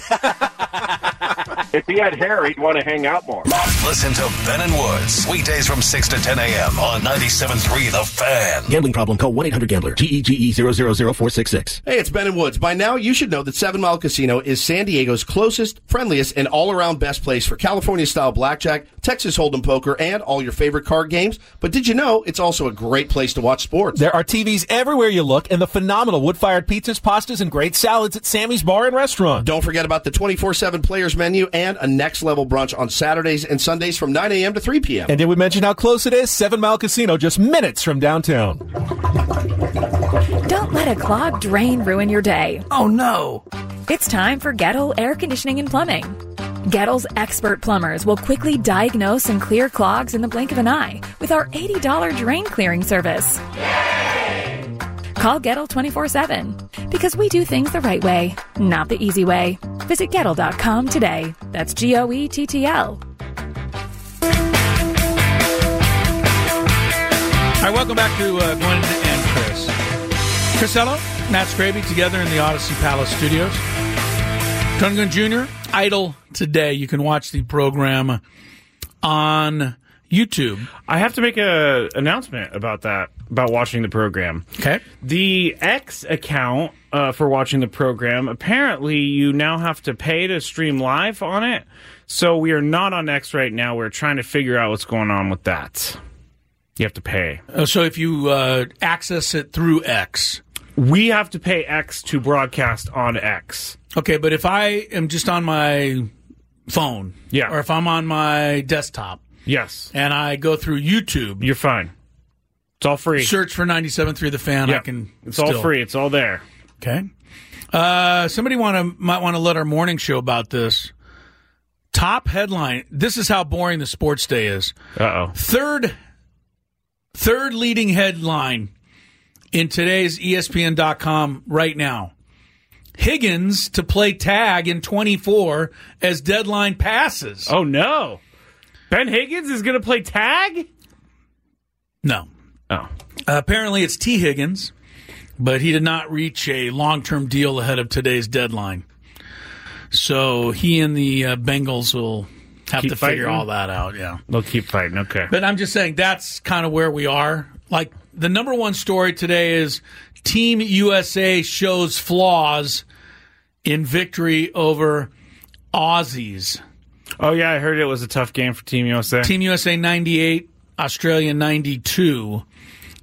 [SPEAKER 7] If he had hair, he'd want to hang out more.
[SPEAKER 5] Listen to Ben and Woods, weekdays from six to ten a.m. on ninety-seven point three The Fan.
[SPEAKER 8] Gambling problem? Call one eight hundred gambler. G E G E zero zero zero four six six.
[SPEAKER 9] Hey, it's Ben and Woods. By now, you should know that Seven Mile Casino is San Diego's closest, friendliest, and all-around best place for California-style blackjack, Texas Hold'em poker, and all your favorite card games. But did you know it's also a great place to watch sports?
[SPEAKER 10] There are T Vs everywhere you look, and the phenomenal wood-fired pizzas, pastas, and great salads at Sammy's Bar and Restaurant.
[SPEAKER 9] Don't forget about the twenty-four seven players menu and a next-level brunch on Saturdays and Sundays from nine a.m. to three p.m.
[SPEAKER 10] And did we mention how close it is? Seven Mile Casino, just minutes from downtown.
[SPEAKER 11] Don't let a clogged drain ruin your day.
[SPEAKER 2] Oh, no.
[SPEAKER 11] It's time for Gettle Air Conditioning and Plumbing. Gettle's expert plumbers will quickly diagnose and clear clogs in the blink of an eye with our eighty dollars drain clearing service. Yay! Call Gettle twenty-four seven because we do things the right way, not the easy way. Visit Gettle dot com today. That's G O E T T L.
[SPEAKER 2] All right, welcome back to uh, Gwen and Chris. Chris Ello, Matt Scraby, together in the Odyssey Palace studios. Tony Gwynn Junior, idle today. You can watch the program on YouTube.
[SPEAKER 3] I have to make an announcement about that, about watching the program.
[SPEAKER 2] Okay.
[SPEAKER 3] The X account uh, for watching the program, apparently you now have to pay to stream live on it. So we are not on X right now. We're trying to figure out what's going on with that. You have to pay.
[SPEAKER 2] Uh, so if you uh, access it through X.
[SPEAKER 3] We have to pay X to broadcast on X.
[SPEAKER 2] Okay, but if I am just on my phone,
[SPEAKER 3] yeah,
[SPEAKER 2] or if I'm on my desktop,
[SPEAKER 3] yes,
[SPEAKER 2] and I go through YouTube,
[SPEAKER 3] you're fine. It's all free.
[SPEAKER 2] Search for ninety-seven point three The Fan.
[SPEAKER 3] Yeah.
[SPEAKER 2] I can.
[SPEAKER 3] It's
[SPEAKER 2] still.
[SPEAKER 3] all free. It's all there.
[SPEAKER 2] Okay. Uh, somebody want to might want to let our morning show about this. Top headline. This is how boring the sports day is.
[SPEAKER 3] Uh oh.
[SPEAKER 2] Third, third leading headline in today's E S P N dot com right now. Higgins to play tag in twenty-four as deadline passes.
[SPEAKER 3] Oh, no. Ben Higgins is going to play tag?
[SPEAKER 2] No.
[SPEAKER 3] Oh.
[SPEAKER 2] Uh, apparently it's T. Higgins, but he did not reach a long-term deal ahead of today's deadline. So he and the uh, Bengals will have
[SPEAKER 3] Keep
[SPEAKER 2] to figure
[SPEAKER 3] fighting?
[SPEAKER 2] all that out, yeah.
[SPEAKER 3] They'll keep fighting, okay.
[SPEAKER 2] But I'm just saying that's kind of where we are. Like, the number one story today is Team U S A shows flaws in victory over Aussies.
[SPEAKER 3] Oh, yeah, I heard it was a tough game for Team U S A.
[SPEAKER 2] Team U S A ninety-eight, Australia ninety-two,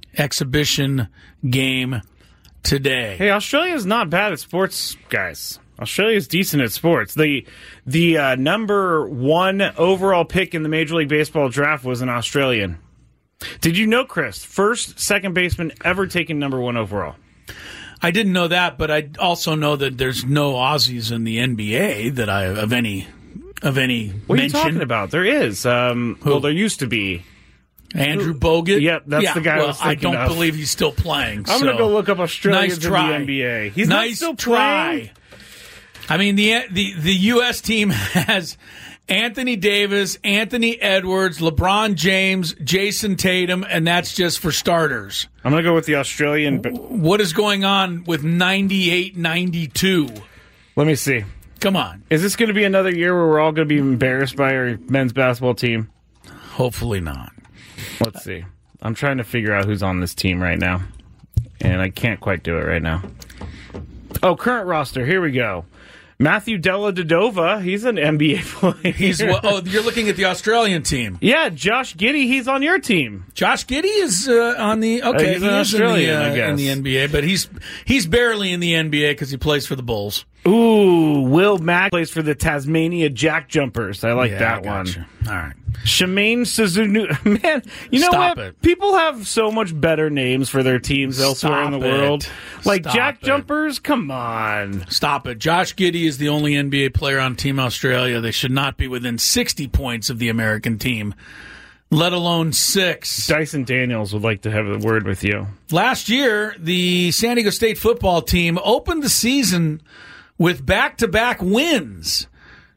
[SPEAKER 2] exhibition game today.
[SPEAKER 3] Hey, Australia's not bad at sports, guys. Australia's decent at sports. The the uh, number one overall pick in the Major League Baseball draft was an Australian. Did you know, Chris? First second baseman ever taken number one overall.
[SPEAKER 2] I didn't know that, but I also know that there's no Aussies in the N B A that I of any of any
[SPEAKER 3] What
[SPEAKER 2] mention.
[SPEAKER 3] are you talking about? There is. Um, well, there used to be.
[SPEAKER 2] Andrew Bogut?
[SPEAKER 3] Yep, that's
[SPEAKER 2] yeah,
[SPEAKER 3] the guy
[SPEAKER 2] well,
[SPEAKER 3] I was thinking
[SPEAKER 2] I don't
[SPEAKER 3] of.
[SPEAKER 2] believe he's still playing.
[SPEAKER 3] I'm
[SPEAKER 2] so.
[SPEAKER 3] going to go look up Australians
[SPEAKER 2] nice
[SPEAKER 3] in
[SPEAKER 2] try.
[SPEAKER 3] the N B A. He's
[SPEAKER 2] nice
[SPEAKER 3] not still
[SPEAKER 2] try.
[SPEAKER 3] playing?
[SPEAKER 2] I mean, the, the the U S team has Anthony Davis, Anthony Edwards, LeBron James, Jason Tatum, and that's just for starters.
[SPEAKER 3] I'm going to go with the Australian.
[SPEAKER 2] What is going on with ninety-eight ninety-two?
[SPEAKER 3] Let me see.
[SPEAKER 2] Come on.
[SPEAKER 3] Is this going to be another year where we're all going to be embarrassed by our men's basketball team?
[SPEAKER 2] Hopefully not.
[SPEAKER 3] Let's see. I'm trying to figure out who's on this team right now, and I can't quite do it right now. Oh, current roster. Here we go. Matthew Dellavedova, he's an N B A player.
[SPEAKER 2] He's oh, you're looking at the Australian team.
[SPEAKER 3] Yeah, Josh Giddey, he's on your team.
[SPEAKER 2] Josh Giddey is uh, on the okay.
[SPEAKER 3] Uh, he's
[SPEAKER 2] he
[SPEAKER 3] an
[SPEAKER 2] is
[SPEAKER 3] Australian,
[SPEAKER 2] in the, uh,
[SPEAKER 3] I guess.
[SPEAKER 2] in the N B A, but he's he's barely in the N B A because he plays for the Bulls.
[SPEAKER 3] Ooh, Will Mack plays for the Tasmania Jack Jumpers. I like
[SPEAKER 2] Yeah,
[SPEAKER 3] that
[SPEAKER 2] I
[SPEAKER 3] one.
[SPEAKER 2] gotcha. All right.
[SPEAKER 3] Shemaine Suzuki. Man, you know
[SPEAKER 2] Stop
[SPEAKER 3] what?
[SPEAKER 2] it.
[SPEAKER 3] People have so much better names for their teams elsewhere
[SPEAKER 2] Stop
[SPEAKER 3] in the
[SPEAKER 2] it.
[SPEAKER 3] world. Like
[SPEAKER 2] Stop
[SPEAKER 3] Jack
[SPEAKER 2] it.
[SPEAKER 3] Jumpers? Come on.
[SPEAKER 2] Stop it. Josh Giddey is the only N B A player on Team Australia. They should not be within sixty points of the American team, let alone six.
[SPEAKER 3] Dyson Daniels would like to have a word with you.
[SPEAKER 2] Last year, the San Diego State football team opened the season with back-to-back wins.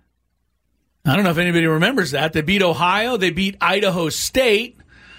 [SPEAKER 2] I don't know if anybody remembers that. They beat Ohio. They beat Idaho State.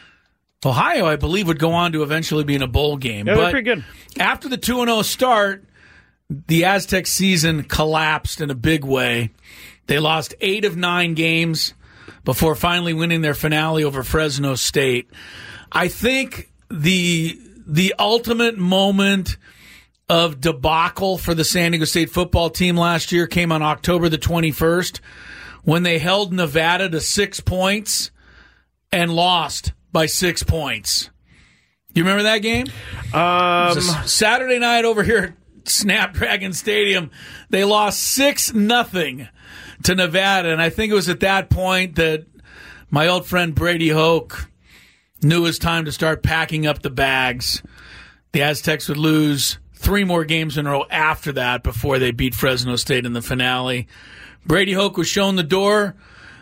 [SPEAKER 2] Ohio, I believe, would go on to eventually be in a bowl game.
[SPEAKER 3] Yeah, they're
[SPEAKER 2] but
[SPEAKER 3] pretty good.
[SPEAKER 2] After the two and oh start, the Aztec season collapsed in a big way. They lost eight of nine games before finally winning their finale over Fresno State. I think the the ultimate moment of debacle for the San Diego State football team last year came on October the twenty-first when they held Nevada to six points and lost by six points. You remember that game?
[SPEAKER 3] Um,
[SPEAKER 2] It was a Saturday night over here at Snapdragon Stadium. They lost six nothing to Nevada, and I think it was at that point that my old friend Brady Hoke knew it was time to start packing up the bags. The Aztecs would lose three more games in a row after that before they beat Fresno State in the finale. Brady Hoke was shown the door,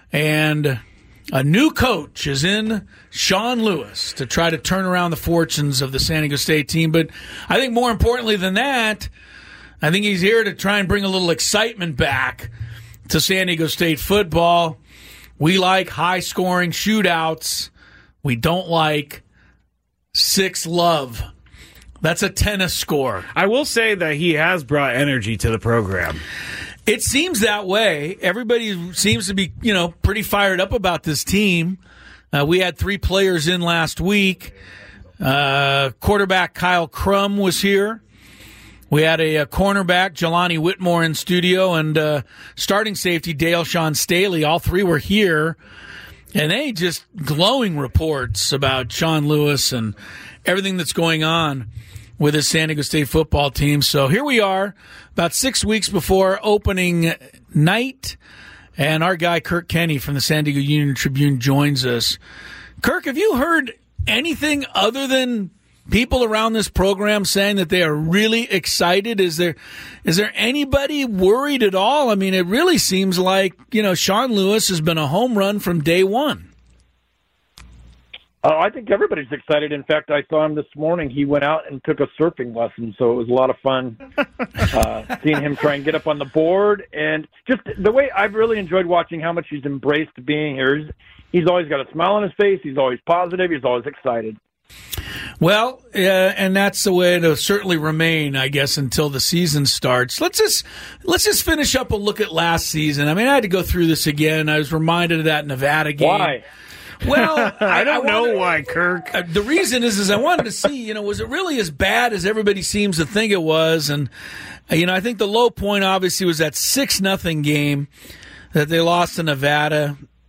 [SPEAKER 2] and a new coach is in Sean Lewis to try to turn around the fortunes of the San Diego State team. But I think more importantly than that, I think he's here to try and bring a little excitement back to San Diego State football. We like high-scoring shootouts. We don't like six love. That's a tennis score.
[SPEAKER 3] I will say that he has brought energy to the program.
[SPEAKER 2] It seems that way. Everybody seems to be, you know, pretty fired up about this team. Uh, we had three players in last week. Uh, quarterback Kyle Crum was here. We had a, a cornerback, Jelani Whitmore, in studio, and uh, starting safety, Dale Sean Staley. All three were here, and they just glowing reports about Sean Lewis and everything that's going on with his San Diego State football team. So here we are, about six weeks before opening night, and our guy Kirk Kenny from the San Diego Union Tribune joins us. Kirk, have you heard anything other than people around this program saying that they are really excited? Is there is there anybody worried at all? I mean, it really seems like, you know, Sean Lewis has been a home run from day one.
[SPEAKER 12] Oh, I think everybody's excited. In fact, I saw him this morning. He went out and took a surfing lesson, so it was a lot of fun uh, seeing him try and get up on the board. And just the way I've really enjoyed watching how much he's embraced being here. He's, he's always got a smile on his face. He's always positive. He's always excited.
[SPEAKER 2] Well, uh, and that's the way it'll certainly remain, I guess, until the season starts. Let's just let's just finish up a look at last season. I mean, I had to go through this again. I was reminded of that Nevada game.
[SPEAKER 12] Why?
[SPEAKER 2] Well, I,
[SPEAKER 3] I don't
[SPEAKER 2] I wanted,
[SPEAKER 3] know why, Kirk.
[SPEAKER 2] Uh, the reason is, is I wanted to see, you know, was it really as bad as everybody seems to think it was? And, uh, you know, I think the low point obviously was that six nothing game that they lost to Nevada.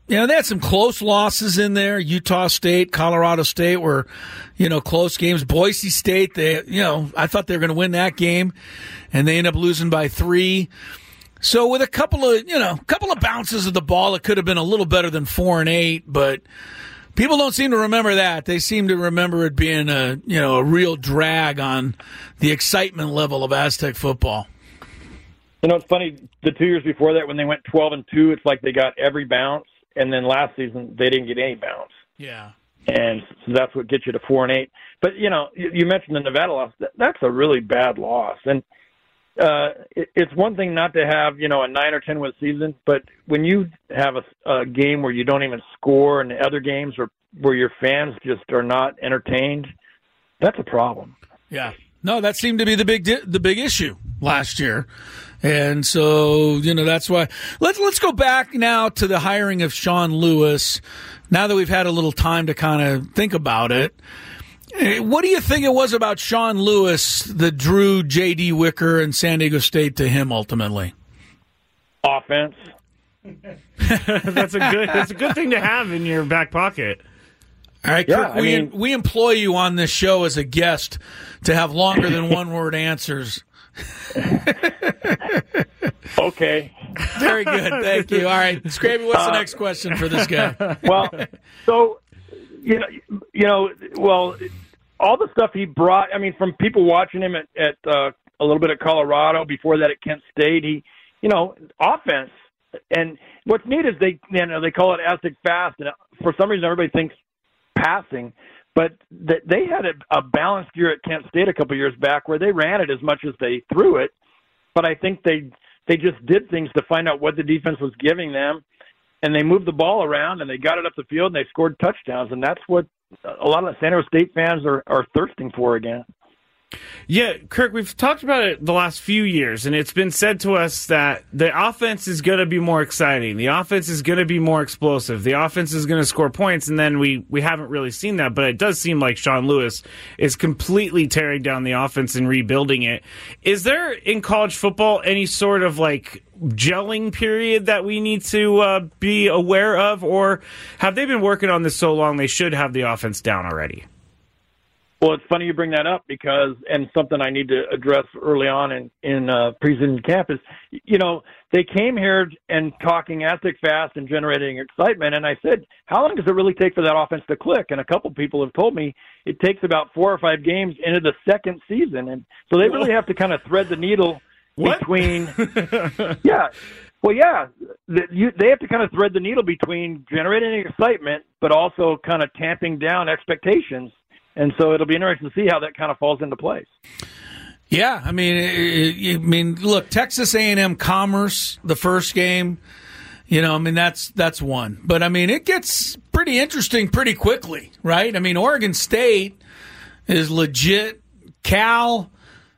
[SPEAKER 2] You know, they had some close losses in there. Utah State, Colorado State were, you know, close games. Boise State, they, you know, I thought they were going to win that game, and they end up losing by three. So with a couple of, you know, couple of bounces of the ball, it could have been a little better than four and eight, but people don't seem to remember that. They seem to remember it being a, you know, a real drag on the excitement level of Aztec football.
[SPEAKER 12] You know, it's funny, the two years before that when they went twelve and two, it's like they got every bounce. And then last season, they didn't get any bounce.
[SPEAKER 2] Yeah.
[SPEAKER 12] And so that's what gets you to four and eight. But, you know, you, you mentioned the Nevada loss. That's a really bad loss. And uh, it, it's one thing not to have, you know, a nine or ten win season. But when you have a, a game where you don't even score and the other games are, where your fans just are not entertained, that's a problem.
[SPEAKER 2] Yeah. No, that seemed to be the big di- the big issue last year. And so, you know, that's why. Let's let's go back now to the hiring of Sean Lewis. Now that we've had a little time to kind of think about it, what do you think it was about Sean Lewis that drew J D. Wicker and San Diego State to him ultimately?
[SPEAKER 12] Offense.
[SPEAKER 3] That's a good. That's a good thing to have in your back pocket.
[SPEAKER 2] All right,
[SPEAKER 12] Yeah,
[SPEAKER 2] Kirk,
[SPEAKER 12] I
[SPEAKER 2] we
[SPEAKER 12] mean-
[SPEAKER 2] we employ you on this show as a guest to have longer than one word answers.
[SPEAKER 12] Okay.
[SPEAKER 2] Very good. Thank you. All right. Scrappy, what's the
[SPEAKER 12] Uh,
[SPEAKER 2] next question for this guy?
[SPEAKER 12] Well, so, you know, you know, well, all the stuff he brought, I mean, from people watching him at, at uh, a little bit at Colorado, before that at Kent State, he, you know, offense. And what's neat is they, you know, they call it Aztec fast, and for some reason everybody thinks passing, but th- they had a, a balanced year at Kent State a couple years back where they ran it as much as they threw it, but I think they they just did things to find out what the defense was giving them, and they moved the ball around and they got it up the field and they scored touchdowns, and that's what a lot of the San Diego State fans are, are thirsting for again.
[SPEAKER 3] Yeah, Kirk, we've talked about it the last few years, and it's been said to us that the offense is going to be more exciting. The offense is going to be more explosive. The offense is going to score points, and then we, we haven't really seen that, but it does seem like Sean Lewis is completely tearing down the offense and rebuilding it. Is there, in college football, any sort of, like, gelling period that we need to uh, be aware of, or have they been working on this so long they should have the offense down already?
[SPEAKER 12] Well, it's funny you bring that up because, and something I need to address early on in, in uh, preseason camp is, you know, they came here and talking Aztec fast and generating excitement. And I said, how long does it really take for that offense to click? And a couple people have told me it takes about four or five games into the second season. And so they really have to kind of thread the needle
[SPEAKER 3] What?
[SPEAKER 12] between, yeah. Well, yeah, the, you, they have to kind of thread the needle between generating excitement, but also kind of tamping down expectations. And so it'll be interesting to see how that kind of falls into place.
[SPEAKER 2] Yeah, I mean, it, I mean, look, Texas A and M Commerce, the first game, you know, I mean, that's that's one. But, I mean, it gets pretty interesting pretty quickly, right? I mean, Oregon State is legit. Cal,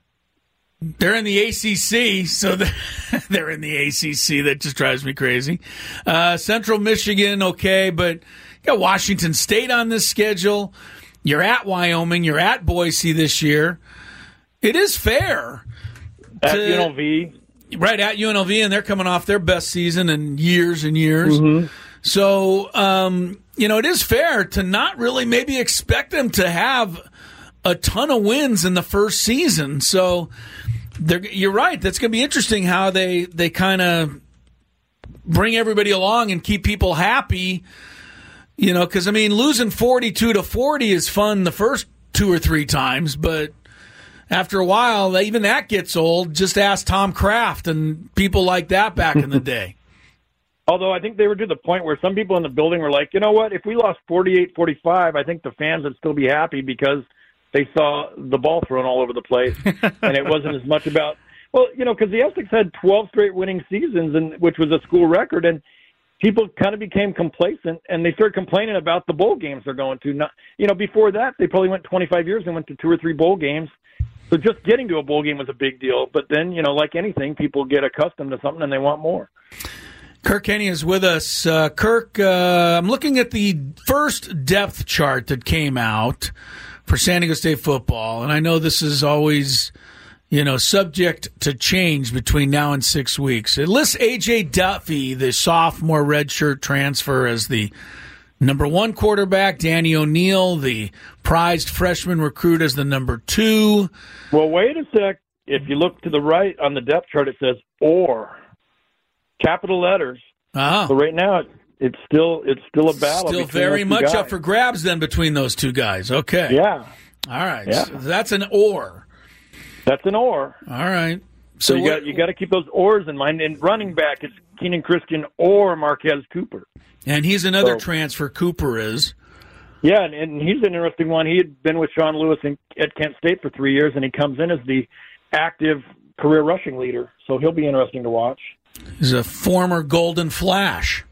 [SPEAKER 2] they're in the A C C, so they're in the A C C. That just drives me crazy. Uh, Central Michigan, okay, but you got Washington State on this schedule. You're at Wyoming. You're at Boise this year. It is fair.
[SPEAKER 12] At
[SPEAKER 2] to,
[SPEAKER 12] U N L V.
[SPEAKER 2] Right, at U N L V, and they're coming off their best season in years and years.
[SPEAKER 12] Mm-hmm.
[SPEAKER 2] So, um, you know, it is fair to not really maybe expect them to have a ton of wins in the first season. So, you're right. That's going to be interesting how they, they kind of bring everybody along and keep people happy. You know, because, I mean, losing forty-two to forty is fun the first two or three times, but after a while, even that gets old. Just ask Tom Kraft and people like that back in the day.
[SPEAKER 12] Although I think they were to the point where some people in the building were like, you know what, if we lost forty-eight forty-five, I think the fans would still be happy because they saw the ball thrown all over the place, and it wasn't as much about, well, you know, because the Aztecs had twelve straight winning seasons, and which was a school record, and people kind of became complacent, and they started complaining about the bowl games they're going to. Not, you know, before that, they probably went twenty-five years and went to two or three bowl games. So just getting to a bowl game was a big deal. But then, you know, like anything, people get accustomed to something and they want more.
[SPEAKER 2] Kirk Henny is with us. Uh, Kirk, uh, I'm looking at the first depth chart that came out for San Diego State football, and I know this is always, you know, subject to change between now and six weeks. It lists A J. Duffy, the sophomore redshirt transfer, as the number one quarterback. Danny O'Neal, the prized freshman recruit, as the number two.
[SPEAKER 12] Well, wait a sec. If you look to the right on the depth chart, it says "or," capital letters.
[SPEAKER 2] Uh-huh.
[SPEAKER 12] So right now, it's still it's still a battle.
[SPEAKER 2] Still
[SPEAKER 12] between
[SPEAKER 2] very
[SPEAKER 12] those two
[SPEAKER 2] much
[SPEAKER 12] guys.
[SPEAKER 2] up for grabs then between those two guys. Okay.
[SPEAKER 12] Yeah.
[SPEAKER 2] All right.
[SPEAKER 12] Yeah.
[SPEAKER 2] So that's an or.
[SPEAKER 12] That's an or.
[SPEAKER 2] All right.
[SPEAKER 12] So,
[SPEAKER 2] So
[SPEAKER 12] you
[SPEAKER 2] what-
[SPEAKER 12] got you got to keep those ors in mind. And running back, it's Keenan Christian or Marquez Cooper.
[SPEAKER 2] And he's another
[SPEAKER 12] So-
[SPEAKER 2] transfer. Cooper is.
[SPEAKER 12] Yeah, and, and he's an interesting one. He had been with Sean Lewis in, at Kent State for three years, and he comes in as the active career rushing leader. So he'll be interesting to watch.
[SPEAKER 2] He's a former Golden Flash.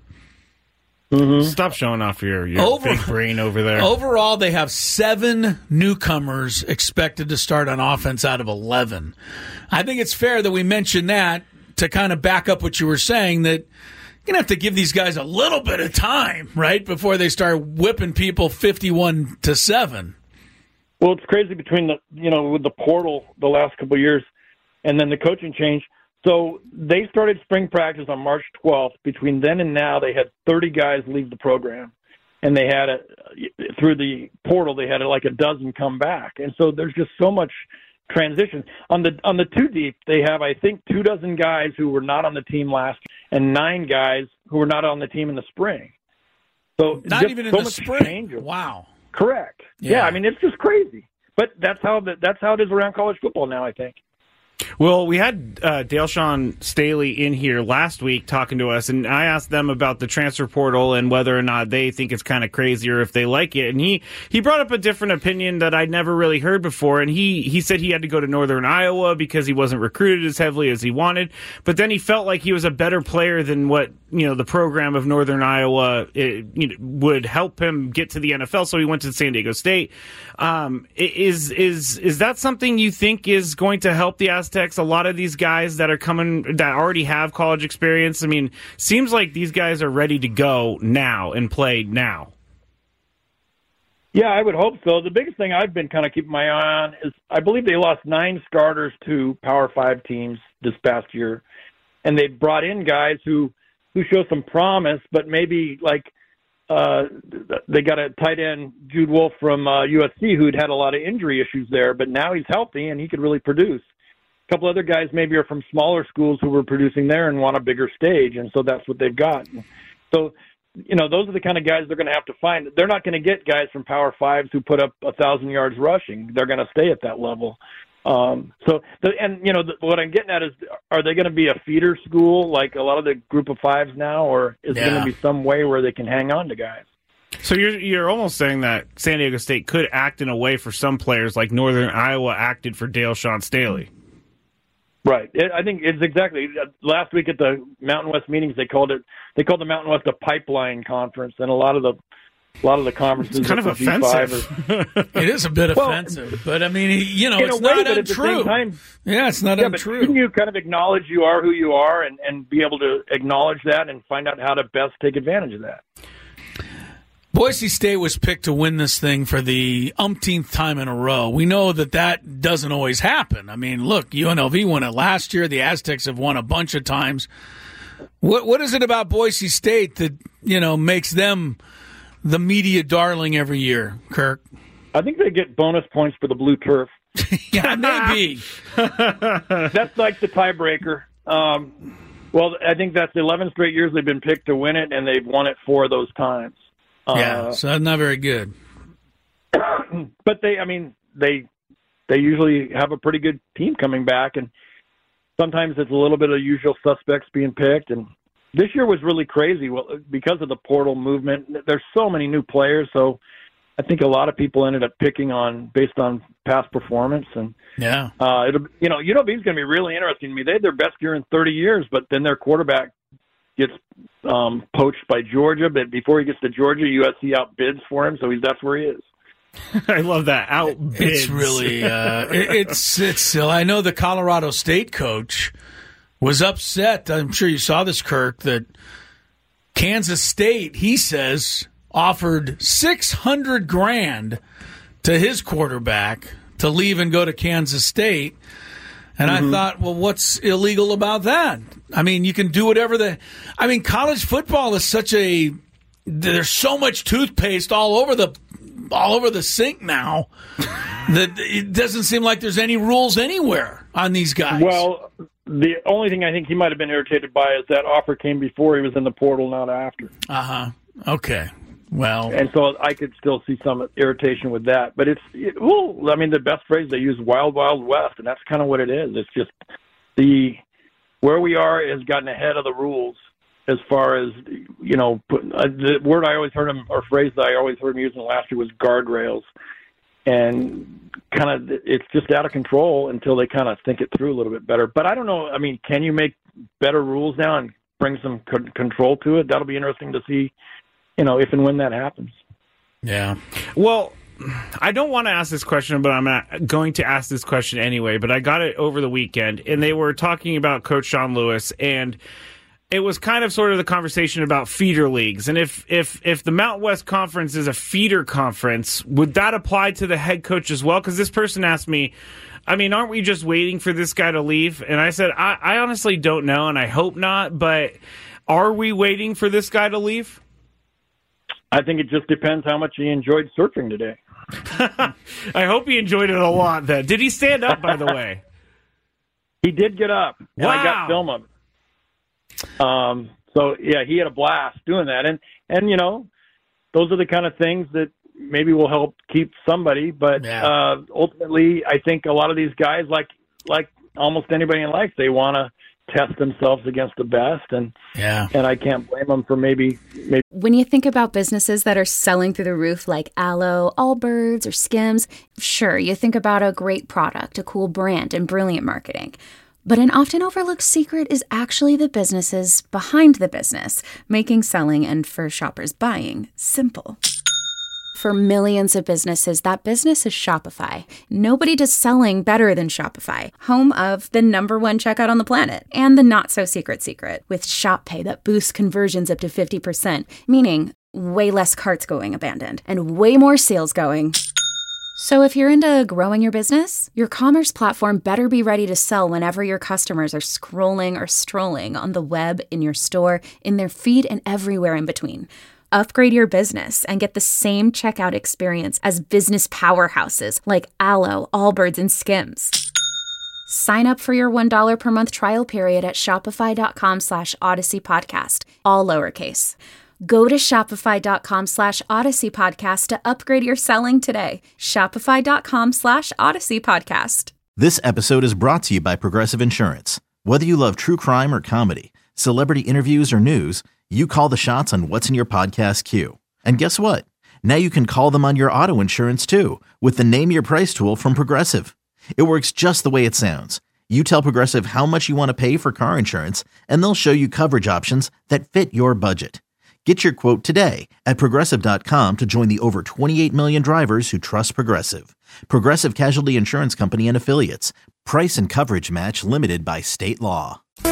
[SPEAKER 12] Mm-hmm.
[SPEAKER 3] Stop showing off your, your
[SPEAKER 2] Over-
[SPEAKER 3] big brain over there.
[SPEAKER 2] Overall, they have seven newcomers expected to start on offense out of eleven. I think it's fair that we mention that to kind of back up what you were saying, that you're going to have to give these guys a little bit of time, right, before they start whipping people fifty-one to seven.
[SPEAKER 12] Well, it's crazy between the you know with the portal the last couple of years, and then the coaching change. So they started spring practice on March twelfth. Between then and now, they had thirty guys leave the program, and they had a, through the portal they had like a dozen come back, and so there's just so much transition on the on the two deep. They have I think two dozen guys who were not on the team last year, and nine guys who were not on the team in the spring. So
[SPEAKER 2] Not
[SPEAKER 12] just
[SPEAKER 2] even in
[SPEAKER 12] so
[SPEAKER 2] the
[SPEAKER 12] much
[SPEAKER 2] spring.
[SPEAKER 12] change.
[SPEAKER 2] Wow.
[SPEAKER 12] Correct.
[SPEAKER 2] Yeah.
[SPEAKER 12] Yeah. I mean it's just crazy. But that's how the, that's how it is around college football now, I think.
[SPEAKER 3] Well, we had uh, Dale-Sean Staley in here last week talking to us, and I asked them about the transfer portal and whether or not they think it's kind of crazy or if they like it. And he, he brought up a different opinion that I'd never really heard before, and he, he said he had to go to Northern Iowa because he wasn't recruited as heavily as he wanted, but then he felt like he was a better player than what you know the program of Northern Iowa it, you know, would help him get to the N F L, so he went to San Diego State. Um, is is is that something you think is going to help the Aztecs? A lot of these guys that are coming that already have college experience. I mean, seems like these guys are ready to go now and play now.
[SPEAKER 12] Yeah, I would hope so. The biggest thing I've been kind of keeping my eye on is I believe they lost nine starters to Power Five teams this past year, and they brought in guys who who show some promise, but maybe like uh, they got a tight end, Jude Wolf from uh, U S C, who'd had a lot of injury issues there, but now he's healthy and he could really produce. A couple other guys maybe are from smaller schools who were producing there and want a bigger stage, and so that's what they've got. So, you know, those are the kind of guys they're going to have to find. They're not going to get guys from Power Fives who put up a thousand yards rushing. They're going to stay at that level. Um, so, the, and you know, the, what I'm getting at is, are they going to be a feeder school like a lot of the Group of Fives now, or is
[SPEAKER 2] Yeah.
[SPEAKER 12] there going to be some way where they can hang on to guys?
[SPEAKER 3] So you're you're almost saying that San Diego State could act in a way for some players like Northern Iowa acted for Dale-Sean Staley.
[SPEAKER 12] Right. It, I think it's exactly. Last week at the Mountain West meetings, they called it. They called the Mountain West a pipeline conference, and a lot of the, a lot of the conferences.
[SPEAKER 3] It's kind of
[SPEAKER 12] at the G five
[SPEAKER 3] offensive.
[SPEAKER 12] Are,
[SPEAKER 2] It is a bit
[SPEAKER 12] Well,
[SPEAKER 2] offensive, but I mean, you know,
[SPEAKER 12] in
[SPEAKER 2] it's
[SPEAKER 12] a way,
[SPEAKER 2] not
[SPEAKER 12] but at the
[SPEAKER 2] untrue.
[SPEAKER 12] same time,
[SPEAKER 2] yeah, it's not
[SPEAKER 12] yeah, but
[SPEAKER 2] untrue.
[SPEAKER 12] shouldn't you kind of acknowledge you are who you are, and, and be able to acknowledge that and find out how to best take advantage of that?
[SPEAKER 2] Boise State was picked to win this thing for the umpteenth time in a row. We know that that doesn't always happen. I mean, look, U N L V won it last year. The Aztecs have won a bunch of times. What What is it about Boise State that, you know, makes them the media darling every year, Kirk?
[SPEAKER 12] I think they get bonus points for the blue turf.
[SPEAKER 2] Yeah, maybe.
[SPEAKER 12] That's like the tiebreaker. Um, well, I think that's eleven straight years they've been picked to win it, and they've won it four of those times.
[SPEAKER 2] Yeah,
[SPEAKER 12] Uh,
[SPEAKER 2] so that's not very good.
[SPEAKER 12] but they, I mean, they they usually have a pretty good team coming back, and sometimes it's a little bit of usual suspects being picked. And this year was really crazy well, because of the portal movement. There's so many new players, so I think a lot of people ended up picking on based on past performance. And
[SPEAKER 2] Yeah.
[SPEAKER 12] uh, it'll, you know, U N L V is going to be really interesting to me. They had their best year in thirty years, but then their quarterback gets um, poached by Georgia. But before he gets to Georgia, U S C outbids for him, so he's that's where he is.
[SPEAKER 3] I love that. Outbids.
[SPEAKER 2] It's really, uh, it, it's, it's still, I know the Colorado State coach was upset. I'm sure you saw this, Kirk, that Kansas State, he says, offered six hundred grand to his quarterback to leave and go to Kansas State. And
[SPEAKER 12] Mm-hmm.
[SPEAKER 2] I thought, well, what's illegal about that? I mean, you can do whatever the. I mean, college football is such a. There's so much toothpaste all over the, all over the sink now, that it doesn't seem like there's any rules anywhere on these guys.
[SPEAKER 12] Well, the only thing I think he might have been irritated by is that offer came before he was in the portal, not after.
[SPEAKER 2] Uh huh. Okay. Well,
[SPEAKER 12] and so I could still see some irritation with that. But it's, it, well, I mean, the best phrase they use, wild, wild west, and that's kind of what it is. It's just the where we are has gotten ahead of the rules as far as, you know, put, uh, the word I always heard him, or phrase that I always heard him using last year was guardrails. And kind of, it's just out of control until they kind of think it through a little bit better. But I don't know. I mean, can you make better rules now and bring some c- control to it? That'll be interesting to see, you know, if and when that happens.
[SPEAKER 2] Yeah.
[SPEAKER 3] Well, I don't want to ask this question, but I'm not going to ask this question anyway. But I got it over the weekend, and they were talking about Coach Sean Lewis, and it was kind of sort of the conversation about feeder leagues. And if, if, if the Mountain West Conference is a feeder conference, would that apply to the head coach as well? Because this person asked me, I mean, aren't we just waiting for this guy to leave? And I said, I, I honestly don't know, and I hope not. But are we waiting for this guy to leave?
[SPEAKER 12] I think it just depends how much he enjoyed surfing today.
[SPEAKER 3] I hope he enjoyed it a lot then. Did he stand up, by the way?
[SPEAKER 12] He did get up, and
[SPEAKER 3] wow.
[SPEAKER 12] I got film of it. Um, so, yeah, he had a blast doing that. And, and, you know, those are the kind of things that maybe will help keep somebody. But
[SPEAKER 2] yeah.
[SPEAKER 12] uh, ultimately, I think a lot of these guys, like like almost anybody in life, they want to test themselves against the best. And
[SPEAKER 2] yeah.
[SPEAKER 12] and I can't blame them for maybe, maybe.
[SPEAKER 4] When you think about businesses that are selling through the roof like Aloe, Allbirds, or Skims, sure, you think about a great product, a cool brand, and brilliant marketing. But an often overlooked secret is actually the businesses behind the business, making selling and, for shoppers, buying simple. For millions of businesses, that business is Shopify. Nobody does selling better than Shopify, home of the number one checkout on the planet, and the not-so-secret secret, with Shop Pay that boosts conversions up to fifty percent, meaning way less carts going abandoned, and way more sales going. So if you're into growing your business, your commerce platform better be ready to sell whenever your customers are scrolling or strolling on the web, in your store, in their feed, and everywhere in between. Upgrade your business and get the same checkout experience as business powerhouses like Aloe, Allbirds, and Skims. Sign up for your one dollar per month trial period at shopify.com slash Odyssey Podcast, all lowercase. Go to shopify.com slash Odyssey Podcast to upgrade your selling today. Shopify.com slash Odyssey Podcast.
[SPEAKER 1] This episode is brought to you by Progressive Insurance. Whether you love true crime or comedy, celebrity interviews or news, you call the shots on what's in your podcast queue. And guess what? Now you can call them on your auto insurance too with the Name Your Price tool from Progressive. It works just the way it sounds. You tell Progressive how much you want to pay for car insurance, and they'll show you coverage options that fit your budget. Get your quote today at Progressive dot com to join the over twenty-eight million drivers who trust Progressive. Progressive Casualty Insurance Company and Affiliates. Price and coverage match limited by state law.
[SPEAKER 2] All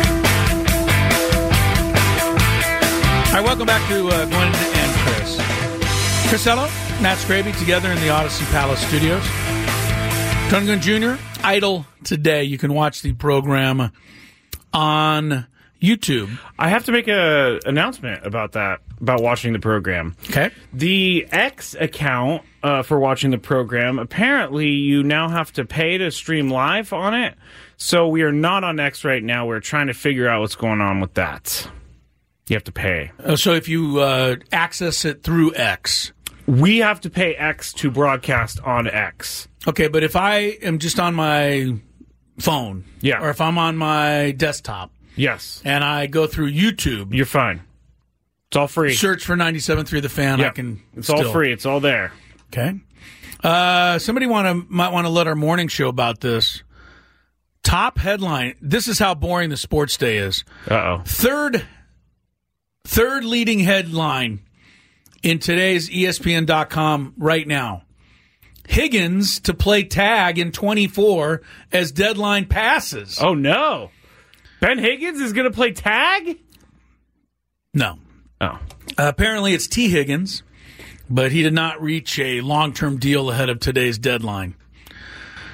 [SPEAKER 2] right, welcome back to uh, Gwen and Chris. Chris Ello, Matt Scraby, together in the Odyssey Palace studios. Tony Gwynn Junior, idle today. You can watch the program on YouTube.
[SPEAKER 3] I have to make an announcement about that, about watching the program.
[SPEAKER 2] Okay.
[SPEAKER 3] The X account uh, for watching the program, apparently you now have to pay to stream live on it. So we are not on X right now. We're trying to figure out what's going on with that. You have to pay.
[SPEAKER 2] Uh, so if you uh, access it through X.
[SPEAKER 3] We have to pay X to broadcast on X.
[SPEAKER 2] Okay, but if I am just on my phone,
[SPEAKER 3] yeah,
[SPEAKER 2] or if I'm on my desktop,
[SPEAKER 3] yes,
[SPEAKER 2] and I go through YouTube,
[SPEAKER 3] you're fine. It's all free.
[SPEAKER 2] Search for ninety-seven point three The Fan.
[SPEAKER 3] Yeah.
[SPEAKER 2] I can.
[SPEAKER 3] It's
[SPEAKER 2] still.
[SPEAKER 3] all free. It's all there.
[SPEAKER 2] Okay. Uh, somebody want to might want to let our morning show about this. Top headline. This is how boring the sports day is.
[SPEAKER 3] Uh oh.
[SPEAKER 2] Third, third leading headline in today's E S P N dot com right now. Higgins to play tag in twenty-four as deadline passes.
[SPEAKER 3] Oh, no. Ben Higgins is going to play tag?
[SPEAKER 2] No.
[SPEAKER 3] Oh.
[SPEAKER 2] Uh, apparently it's T. Higgins, but he did not reach a long-term deal ahead of today's deadline.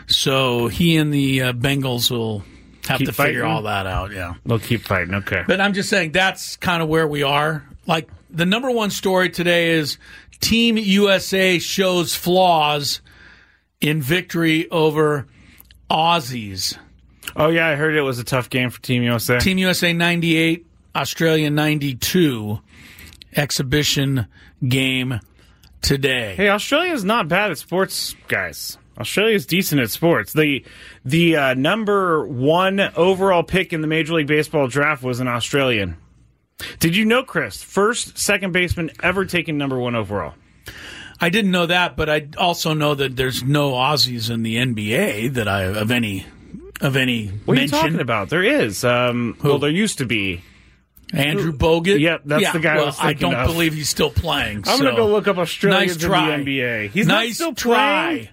[SPEAKER 2] So he and the uh, Bengals will have
[SPEAKER 3] Keep
[SPEAKER 2] to figure
[SPEAKER 3] fighting?
[SPEAKER 2] all that out, yeah.
[SPEAKER 3] They'll keep fighting, okay.
[SPEAKER 2] But I'm just saying that's kind of where we are. Like, the number one story today is Team U S A shows flaws in victory over Aussies.
[SPEAKER 3] Oh, yeah, I heard it was a tough game for Team U S A.
[SPEAKER 2] Team U S A ninety-eight, Australia ninety-two, exhibition game today.
[SPEAKER 3] Hey, Australia's not bad at sports, guys. Australia's decent at sports. The the uh, number one overall pick in the Major League Baseball draft was an Australian. Did you know, Chris? First second baseman ever taken number one overall.
[SPEAKER 2] I didn't know that, but I also know that there's no Aussies in the N B A that I of any of any
[SPEAKER 3] What
[SPEAKER 2] mention.
[SPEAKER 3] are you talking about? There is. Um, well, there used to be.
[SPEAKER 2] Andrew Bogut?
[SPEAKER 3] Yep, that's
[SPEAKER 2] yeah,
[SPEAKER 3] the guy
[SPEAKER 2] well,
[SPEAKER 3] I was thinking
[SPEAKER 2] I don't
[SPEAKER 3] of.
[SPEAKER 2] believe he's still playing.
[SPEAKER 3] I'm
[SPEAKER 2] so.
[SPEAKER 3] going to go look up Australians
[SPEAKER 2] Nice try.
[SPEAKER 3] in the N B A. He's
[SPEAKER 2] nice
[SPEAKER 3] not still
[SPEAKER 2] try.
[SPEAKER 3] playing?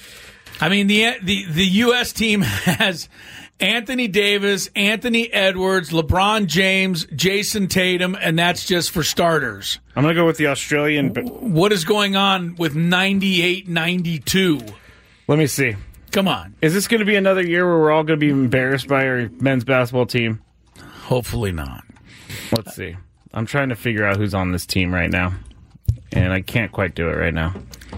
[SPEAKER 2] I mean, the, the the U S team has Anthony Davis, Anthony Edwards, LeBron James, Jason Tatum, and that's just for starters.
[SPEAKER 3] I'm going to go with the Australian.
[SPEAKER 2] What is going on with ninety-eight ninety-two?
[SPEAKER 3] Let me see.
[SPEAKER 2] Come on.
[SPEAKER 3] Is this going to be another year where we're all going to be embarrassed by our men's basketball team?
[SPEAKER 2] Hopefully not.
[SPEAKER 3] Let's see. I'm trying to figure out who's on this team right now, and I can't quite do it right now.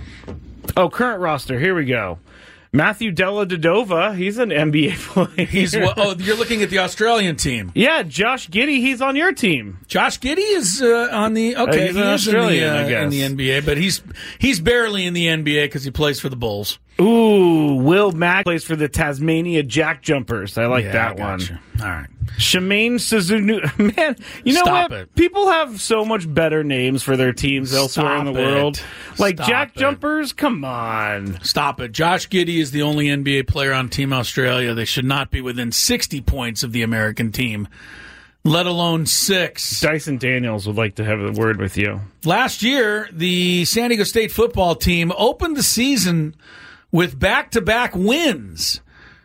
[SPEAKER 3] Oh, current roster. Here we go. Matthew Dellavedova, he's an N B A player.
[SPEAKER 2] He's oh, you're looking at the Australian team.
[SPEAKER 3] Yeah, Josh Giddey, he's on your team.
[SPEAKER 2] Josh Giddey is uh, on the okay.
[SPEAKER 3] Uh, he's
[SPEAKER 2] he
[SPEAKER 3] an
[SPEAKER 2] is
[SPEAKER 3] Australian,
[SPEAKER 2] in the, uh,
[SPEAKER 3] I guess.
[SPEAKER 2] in the N B A, but he's he's barely in the N B A because he plays for the Bulls.
[SPEAKER 3] Ooh, Will Mack plays for the Tasmania Jack Jumpers. I like
[SPEAKER 2] Yeah,
[SPEAKER 3] that
[SPEAKER 2] I got
[SPEAKER 3] one.
[SPEAKER 2] you. All right.
[SPEAKER 3] Shemaine Suzuki. Man, you know
[SPEAKER 2] Stop
[SPEAKER 3] what?
[SPEAKER 2] it.
[SPEAKER 3] People have so much better names for their teams elsewhere
[SPEAKER 2] Stop
[SPEAKER 3] in the
[SPEAKER 2] it.
[SPEAKER 3] world. Like
[SPEAKER 2] Stop
[SPEAKER 3] Jack
[SPEAKER 2] it.
[SPEAKER 3] Jumpers? Come on.
[SPEAKER 2] Stop it. Josh Giddey is the only N B A player on Team Australia. They should not be within sixty points of the American team, let alone six.
[SPEAKER 3] Dyson Daniels would like to have a word with you.
[SPEAKER 2] Last year, the San Diego State football team opened the season with back-to-back wins.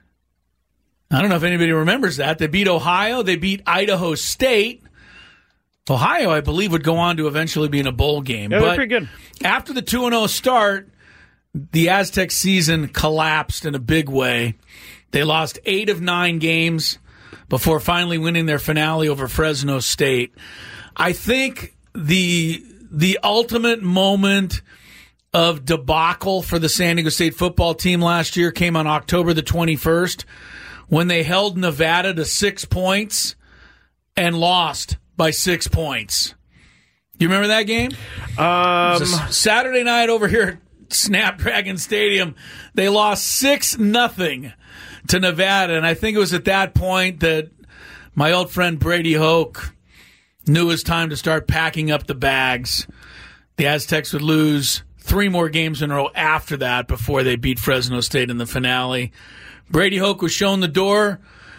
[SPEAKER 2] I don't know if anybody remembers that. They beat Ohio. They beat Idaho State. Ohio, I believe, would go on to eventually be in a bowl game.
[SPEAKER 3] Yeah, they're
[SPEAKER 2] but
[SPEAKER 3] pretty good.
[SPEAKER 2] After the two and oh start, the Aztec season collapsed in a big way. They lost eight of nine games before finally winning their finale over Fresno State. I think the the ultimate moment of debacle for the San Diego State football team last year came on October the twenty-first when they held Nevada to six points and lost by six points. You remember that game?
[SPEAKER 3] Um,
[SPEAKER 2] It was a Saturday night over here at Snapdragon Stadium. They lost six nothing to Nevada, and I think it was at that point that my old friend Brady Hoke knew it was time to start packing up the bags. The Aztecs would lose three more games in a row after that before they beat Fresno State in the finale. Brady Hoke was shown the door,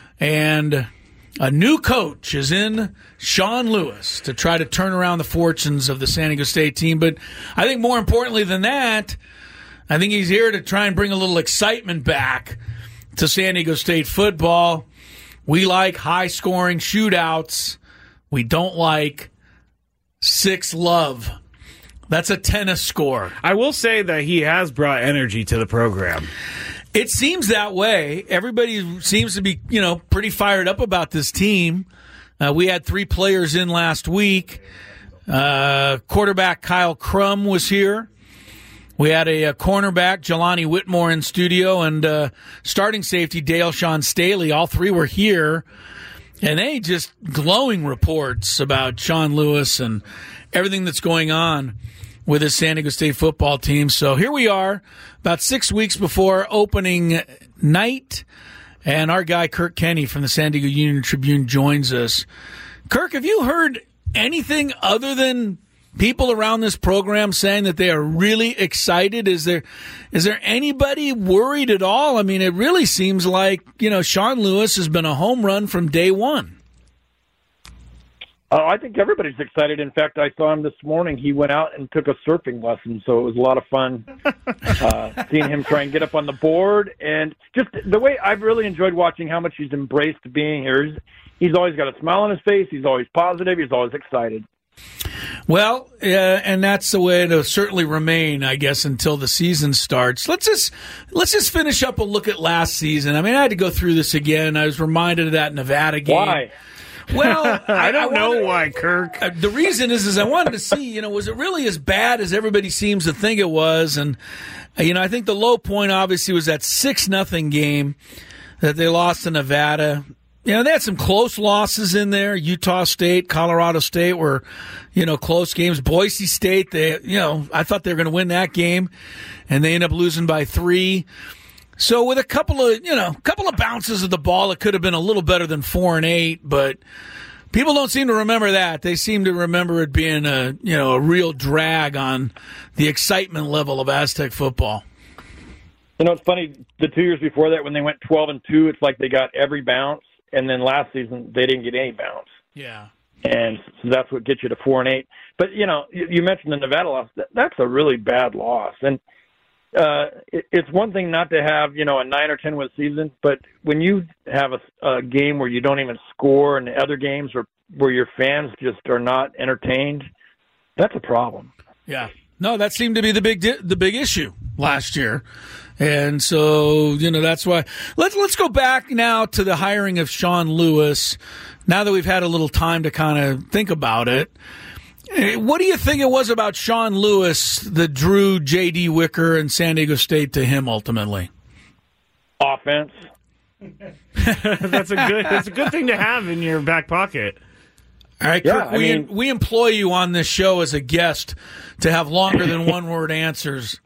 [SPEAKER 2] and a new coach is in Sean Lewis to try to turn around the fortunes of the San Diego State team. But I think more importantly than that, I think he's here to try and bring a little excitement back to San Diego State football. We like high-scoring shootouts. We don't like six love. That's a tennis score.
[SPEAKER 3] I will say that he has brought energy to the program.
[SPEAKER 2] It seems that way. Everybody seems to be, you know, pretty fired up about this team. Uh, we had three players in last week. Uh, quarterback Kyle Crum was here. We had a, a cornerback, Jelani Whitmore, in studio, and uh, starting safety, Dale Sean Staley. All three were here, and they just glowing reports about Sean Lewis and everything that's going on with his San Diego State football team. So here we are, about six weeks before opening night, and our guy Kirk Kenney from the San Diego Union Tribune joins us. Kirk, have you heard anything other than people around this program saying that they are really excited? Is there is there anybody worried at all? I mean, it really seems like, you know, Sean Lewis has been a home run from day one.
[SPEAKER 12] Oh, I think everybody's excited. In fact, I saw him this morning. He went out and took a surfing lesson, so it was a lot of fun uh, seeing him try and get up on the board. And just the way I've really enjoyed watching how much he's embraced being here. He's, he's always got a smile on his face. He's always positive. He's always excited.
[SPEAKER 2] Well, uh, and that's the way it'll certainly remain, I guess, until the season starts. Let's just let's just finish up a look at last season. I mean, I had to go through this again. I was reminded of that Nevada game.
[SPEAKER 12] Why?
[SPEAKER 2] Well,
[SPEAKER 3] I, I don't
[SPEAKER 2] I wanted,
[SPEAKER 3] know why, Kirk.
[SPEAKER 2] Uh, the reason is, is I wanted to see, you know, was it really as bad as everybody seems to think it was? And uh, you know, I think the low point obviously was that six nothing game that they lost to Nevada. You know, they had some close losses in there. Utah State, Colorado State were, you know, close games. Boise State, they, you know, I thought they were going to win that game, and they ended up losing by three. So with a couple of, you know, a couple of bounces of the ball, it could have been a little better than four and eight, but people don't seem to remember that. They seem to remember it being a, you know, a real drag on the excitement level of Aztec football.
[SPEAKER 12] You know, it's funny, the two years before that when they went twelve and two, it's like they got every bounce. And then last season, they didn't get any bounce.
[SPEAKER 2] Yeah.
[SPEAKER 12] And so that's what gets you to four and eight. But, you know, you, you mentioned the Nevada loss. That, that's a really bad loss. And uh, it, it's one thing not to have, you know, a nine or ten win season, but when you have a, a game where you don't even score and the other games are, where your fans just are not entertained, that's a problem.
[SPEAKER 2] Yeah. No, that seemed to be the big di- the big issue last year. And so, you know, that's why. Let's let's go back now to the hiring of Sean Lewis. Now that we've had a little time to kind of think about it, what do you think it was about Sean Lewis that drew J D. Wicker and San Diego State to him ultimately?
[SPEAKER 12] Offense.
[SPEAKER 3] that's a good. That's a good thing to have in your back pocket.
[SPEAKER 2] All right,
[SPEAKER 12] yeah,
[SPEAKER 2] Kirk,
[SPEAKER 12] I
[SPEAKER 2] we
[SPEAKER 12] mean,
[SPEAKER 2] we employ you on this show as a guest to have longer than one word answers.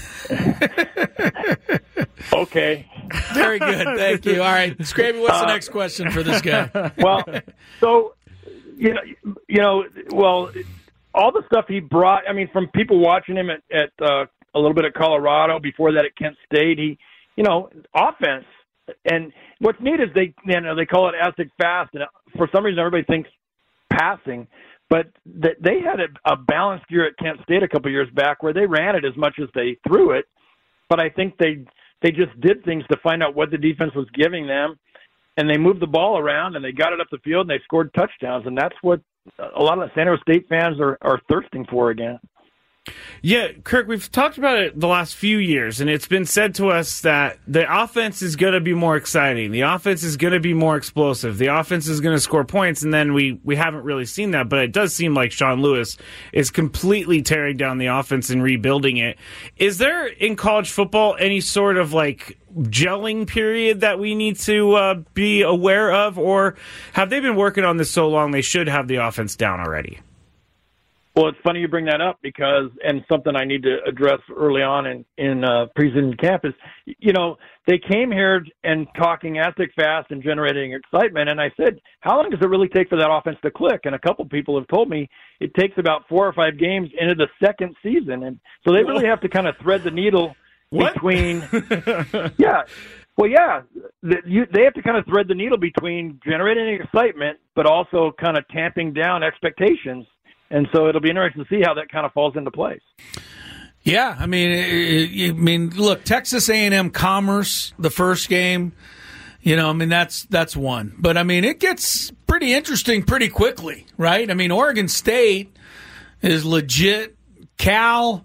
[SPEAKER 12] Okay.
[SPEAKER 2] Very good. Thank you. All right. Scrappy, what's the next question for this guy?
[SPEAKER 12] Well, so, you know, you know, well, all the stuff he brought, I mean, from people watching him at, at uh, a little bit at Colorado, before that at Kent State, he, you know, offense. And what's neat is they, you know, they call it Aztec fast. And for some reason, everybody thinks passing. But they had a, a balanced year at Kent State a couple of years back where they ran it as much as they threw it. But I think they they just did things to find out what the defense was giving them, and they moved the ball around, and they got it up the field, and they scored touchdowns. And that's what a lot of the San Diego State fans are, are thirsting for again.
[SPEAKER 3] Yeah, Kirk, we've talked about it the last few years, and it's been said to us that the offense is going to be more exciting. The offense is going to be more explosive. The offense is going to score points, and then we, we haven't really seen that, but it does seem like Sean Lewis is completely tearing down the offense and rebuilding it. Is there, in college football, any sort of, like, gelling period that we need to uh, be aware of, or have they been working on this so long they should have the offense down already?
[SPEAKER 12] Well, it's funny you bring that up because, and something I need to address early on in, in uh, preseason camp is, you know, they came here and talking Aztec fast and generating excitement. And I said, how long does it really take for that offense to click? And a couple people have told me it takes about four or five games into the second season. And so they really have to kind of thread the needle
[SPEAKER 3] what?
[SPEAKER 12] between, yeah. Well, yeah, the, you, they have to kind of thread the needle between generating excitement, but also kind of tamping down expectations. And so it'll be interesting to see how that kind of falls into place.
[SPEAKER 2] Yeah, I mean, it, I mean, look, Texas A and M Commerce, the first game, you know, I mean, that's that's one. But, I mean, it gets pretty interesting pretty quickly, right? I mean, Oregon State is legit. Cal,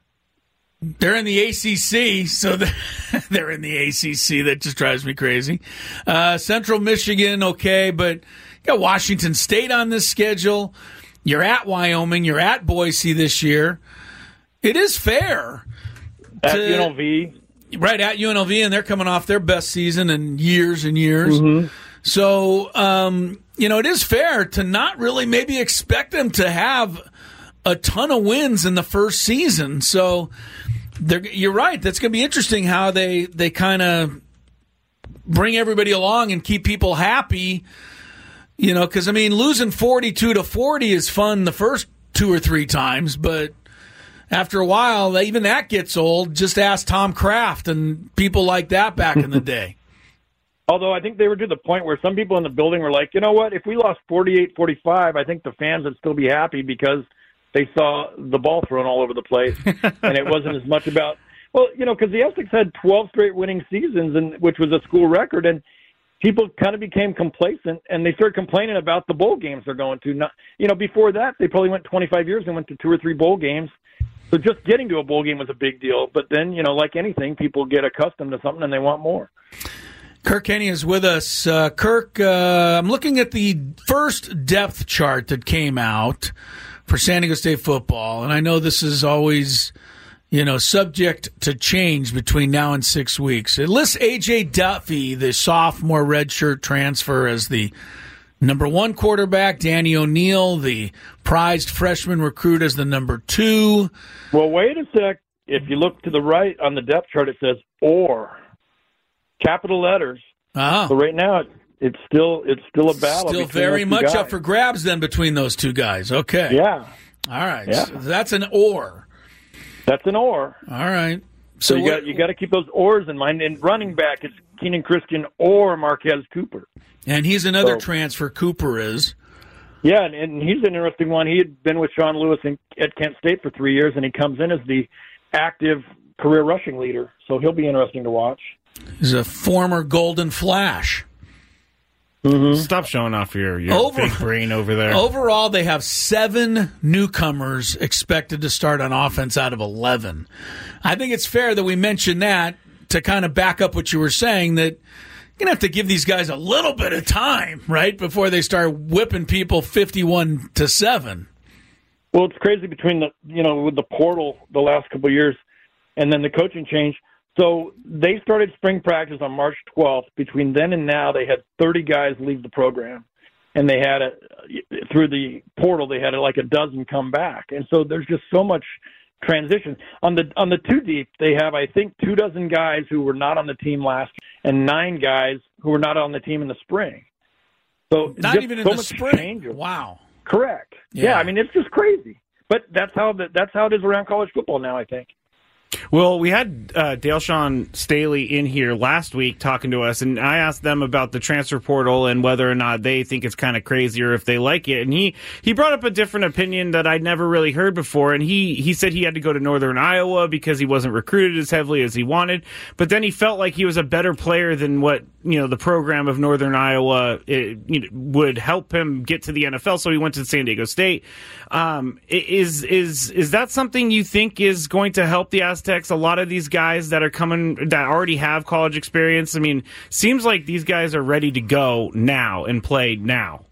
[SPEAKER 2] they're in the A C C, so they're in the A C C. That just drives me crazy. Uh, Central Michigan, okay, but you got Washington State on this schedule. You're at Wyoming. You're at Boise this year. It is fair.
[SPEAKER 12] At
[SPEAKER 2] to,
[SPEAKER 12] U N L V.
[SPEAKER 2] Right, at U N L V, and they're coming off their best season in years and years.
[SPEAKER 12] Mm-hmm.
[SPEAKER 2] So, um, you know, it is fair to not really maybe expect them to have a ton of wins in the first season. So, you're right. That's going to be interesting how they, they kind of bring everybody along and keep people happy. You know, because, I mean, losing forty-two to forty is fun the first two or three times, but after a while, even that gets old. Just ask Tom Kraft and people like that back in the day.
[SPEAKER 12] Although I think they were to the point where some people in the building were like, you know what, if we lost forty-eight forty-five, I think the fans would still be happy because they saw the ball thrown all over the place, and it wasn't as much about, well, you know, because the Aztecs had twelve straight winning seasons, and which was a school record, and people kind of became complacent, and they started complaining about the bowl games they're going to. Not, you know, before that, they probably went twenty-five years and went to two or three bowl games. So just getting to a bowl game was a big deal. But then, you know, like anything, people get accustomed to something and they want more.
[SPEAKER 2] Kirk Kenney is with us. Uh, Kirk, uh, I'm looking at the first depth chart that came out for San Diego State football, and I know this is always, you know, subject to change between now and six weeks. It lists A J. Duffy, the sophomore redshirt transfer, as the number one quarterback, Danny O'Neal, the prized freshman recruit, as the number two.
[SPEAKER 12] Well, wait a sec. If you look to the right on the depth chart, it says or. Capital letters.
[SPEAKER 2] Uh-huh.
[SPEAKER 12] So right now, it's, it's still it's still a battle.
[SPEAKER 2] Still very much
[SPEAKER 12] guys.
[SPEAKER 2] up for grabs then between those two guys. Okay.
[SPEAKER 12] Yeah.
[SPEAKER 2] All right.
[SPEAKER 12] Yeah.
[SPEAKER 2] So that's an or.
[SPEAKER 12] That's an or.
[SPEAKER 2] All right.
[SPEAKER 12] So,
[SPEAKER 2] So
[SPEAKER 12] you
[SPEAKER 2] what-
[SPEAKER 12] got you got to keep those ors in mind. And running back, it's Keenan Christian or Marquez Cooper.
[SPEAKER 2] And he's another
[SPEAKER 12] So-
[SPEAKER 2] transfer. Cooper is.
[SPEAKER 12] Yeah, and, and he's an interesting one. He had been with Sean Lewis in, at Kent State for three years, and he comes in as the active career rushing leader. So he'll be interesting to watch.
[SPEAKER 2] He's a former Golden Flash.
[SPEAKER 12] Mm-hmm.
[SPEAKER 3] Stop showing off your, your
[SPEAKER 2] Over-
[SPEAKER 3] big brain over there.
[SPEAKER 2] Overall, they have seven newcomers expected to start on offense out of eleven. I think it's fair that we mention that to kind of back up what you were saying, that you're going to have to give these guys a little bit of time, right, before they start whipping people fifty-one to seven.
[SPEAKER 12] Well, it's crazy between the, you know, with the portal the last couple of years and then the coaching change. So they started spring practice on March twelfth. Between then and now, they had thirty guys leave the program. And they had, a, through the portal, they had like a dozen come back. And so there's just so much transition. On the on the two deep, they have, I think, two dozen guys who were not on the team last year and nine guys who were not on the team in the spring. So
[SPEAKER 2] Not
[SPEAKER 12] just
[SPEAKER 2] even in
[SPEAKER 12] so
[SPEAKER 2] the
[SPEAKER 12] much
[SPEAKER 2] spring.
[SPEAKER 12] change.
[SPEAKER 2] Wow.
[SPEAKER 12] Correct.
[SPEAKER 2] Yeah.
[SPEAKER 12] Yeah. I mean, it's just crazy. But that's how the, that's how it is around college football now, I think.
[SPEAKER 3] Well, we had uh, Dale-Sean Staley in here last week talking to us, and I asked them about the transfer portal and whether or not they think it's kind of crazy or if they like it. And he, he brought up a different opinion that I'd never really heard before. And he, he said he had to go to Northern Iowa because he wasn't recruited as heavily as he wanted. But then he felt like he was a better player than what, you know, the program of Northern Iowa it, you know, would help him get to the N F L. So he went to San Diego State. Um, is is is that something you think is going to help the Aztecs? A lot of these guys that are coming that already have college experience. I mean, seems like these guys are ready to go now and play now.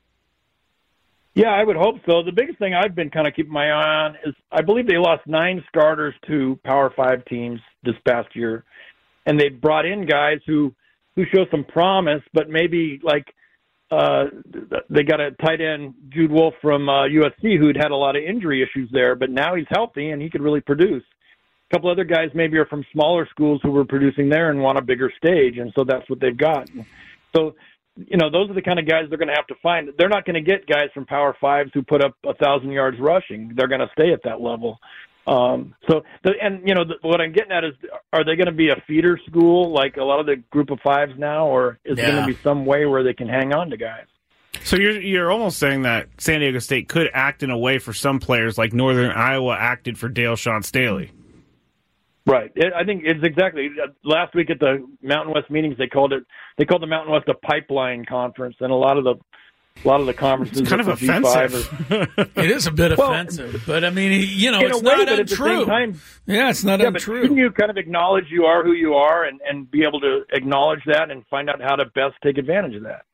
[SPEAKER 12] Yeah, I would hope so. The biggest thing I've been kind of keeping my eye on is I believe they lost nine starters to Power Five teams this past year, and they brought in guys who who show some promise, but maybe like. Uh, they got a tight end, Jude Wolf from uh, U S C, who'd had a lot of injury issues there, but now he's healthy and he could really produce. A couple other guys maybe are from smaller schools who were producing there and want a bigger stage, and so that's what they've got. So, you know, those are the kind of guys they're going to have to find. They're not going to get guys from Power Fives who put up a thousand yards rushing. They're going to stay at that level. Um, so, the, and you know, the, what I'm getting at is, are they going to be a feeder school like a lot of the group of fives now, or is
[SPEAKER 2] Yeah.
[SPEAKER 12] there going to be some way where they can hang on to guys?
[SPEAKER 3] So you're you're almost saying that San Diego State could act in a way for some players like Northern Iowa acted for Dale-Sean Staley.
[SPEAKER 12] Right. It, I think it's exactly. Last week at the Mountain West meetings, they called it. They called the Mountain West a pipeline conference, and a lot of the. A lot of the conferences
[SPEAKER 3] It's kind of
[SPEAKER 12] at the G five
[SPEAKER 3] offensive.
[SPEAKER 12] are,
[SPEAKER 2] It is a bit
[SPEAKER 12] Well,
[SPEAKER 2] offensive, but I mean, you know,
[SPEAKER 12] in
[SPEAKER 2] it's
[SPEAKER 12] a way,
[SPEAKER 2] not
[SPEAKER 12] but at the
[SPEAKER 2] untrue.
[SPEAKER 12] same time,
[SPEAKER 2] yeah, it's not
[SPEAKER 12] yeah, but
[SPEAKER 2] untrue.
[SPEAKER 12] shouldn't you kind of acknowledge you are who you are and, and be able to acknowledge that and find out how to best take advantage of that?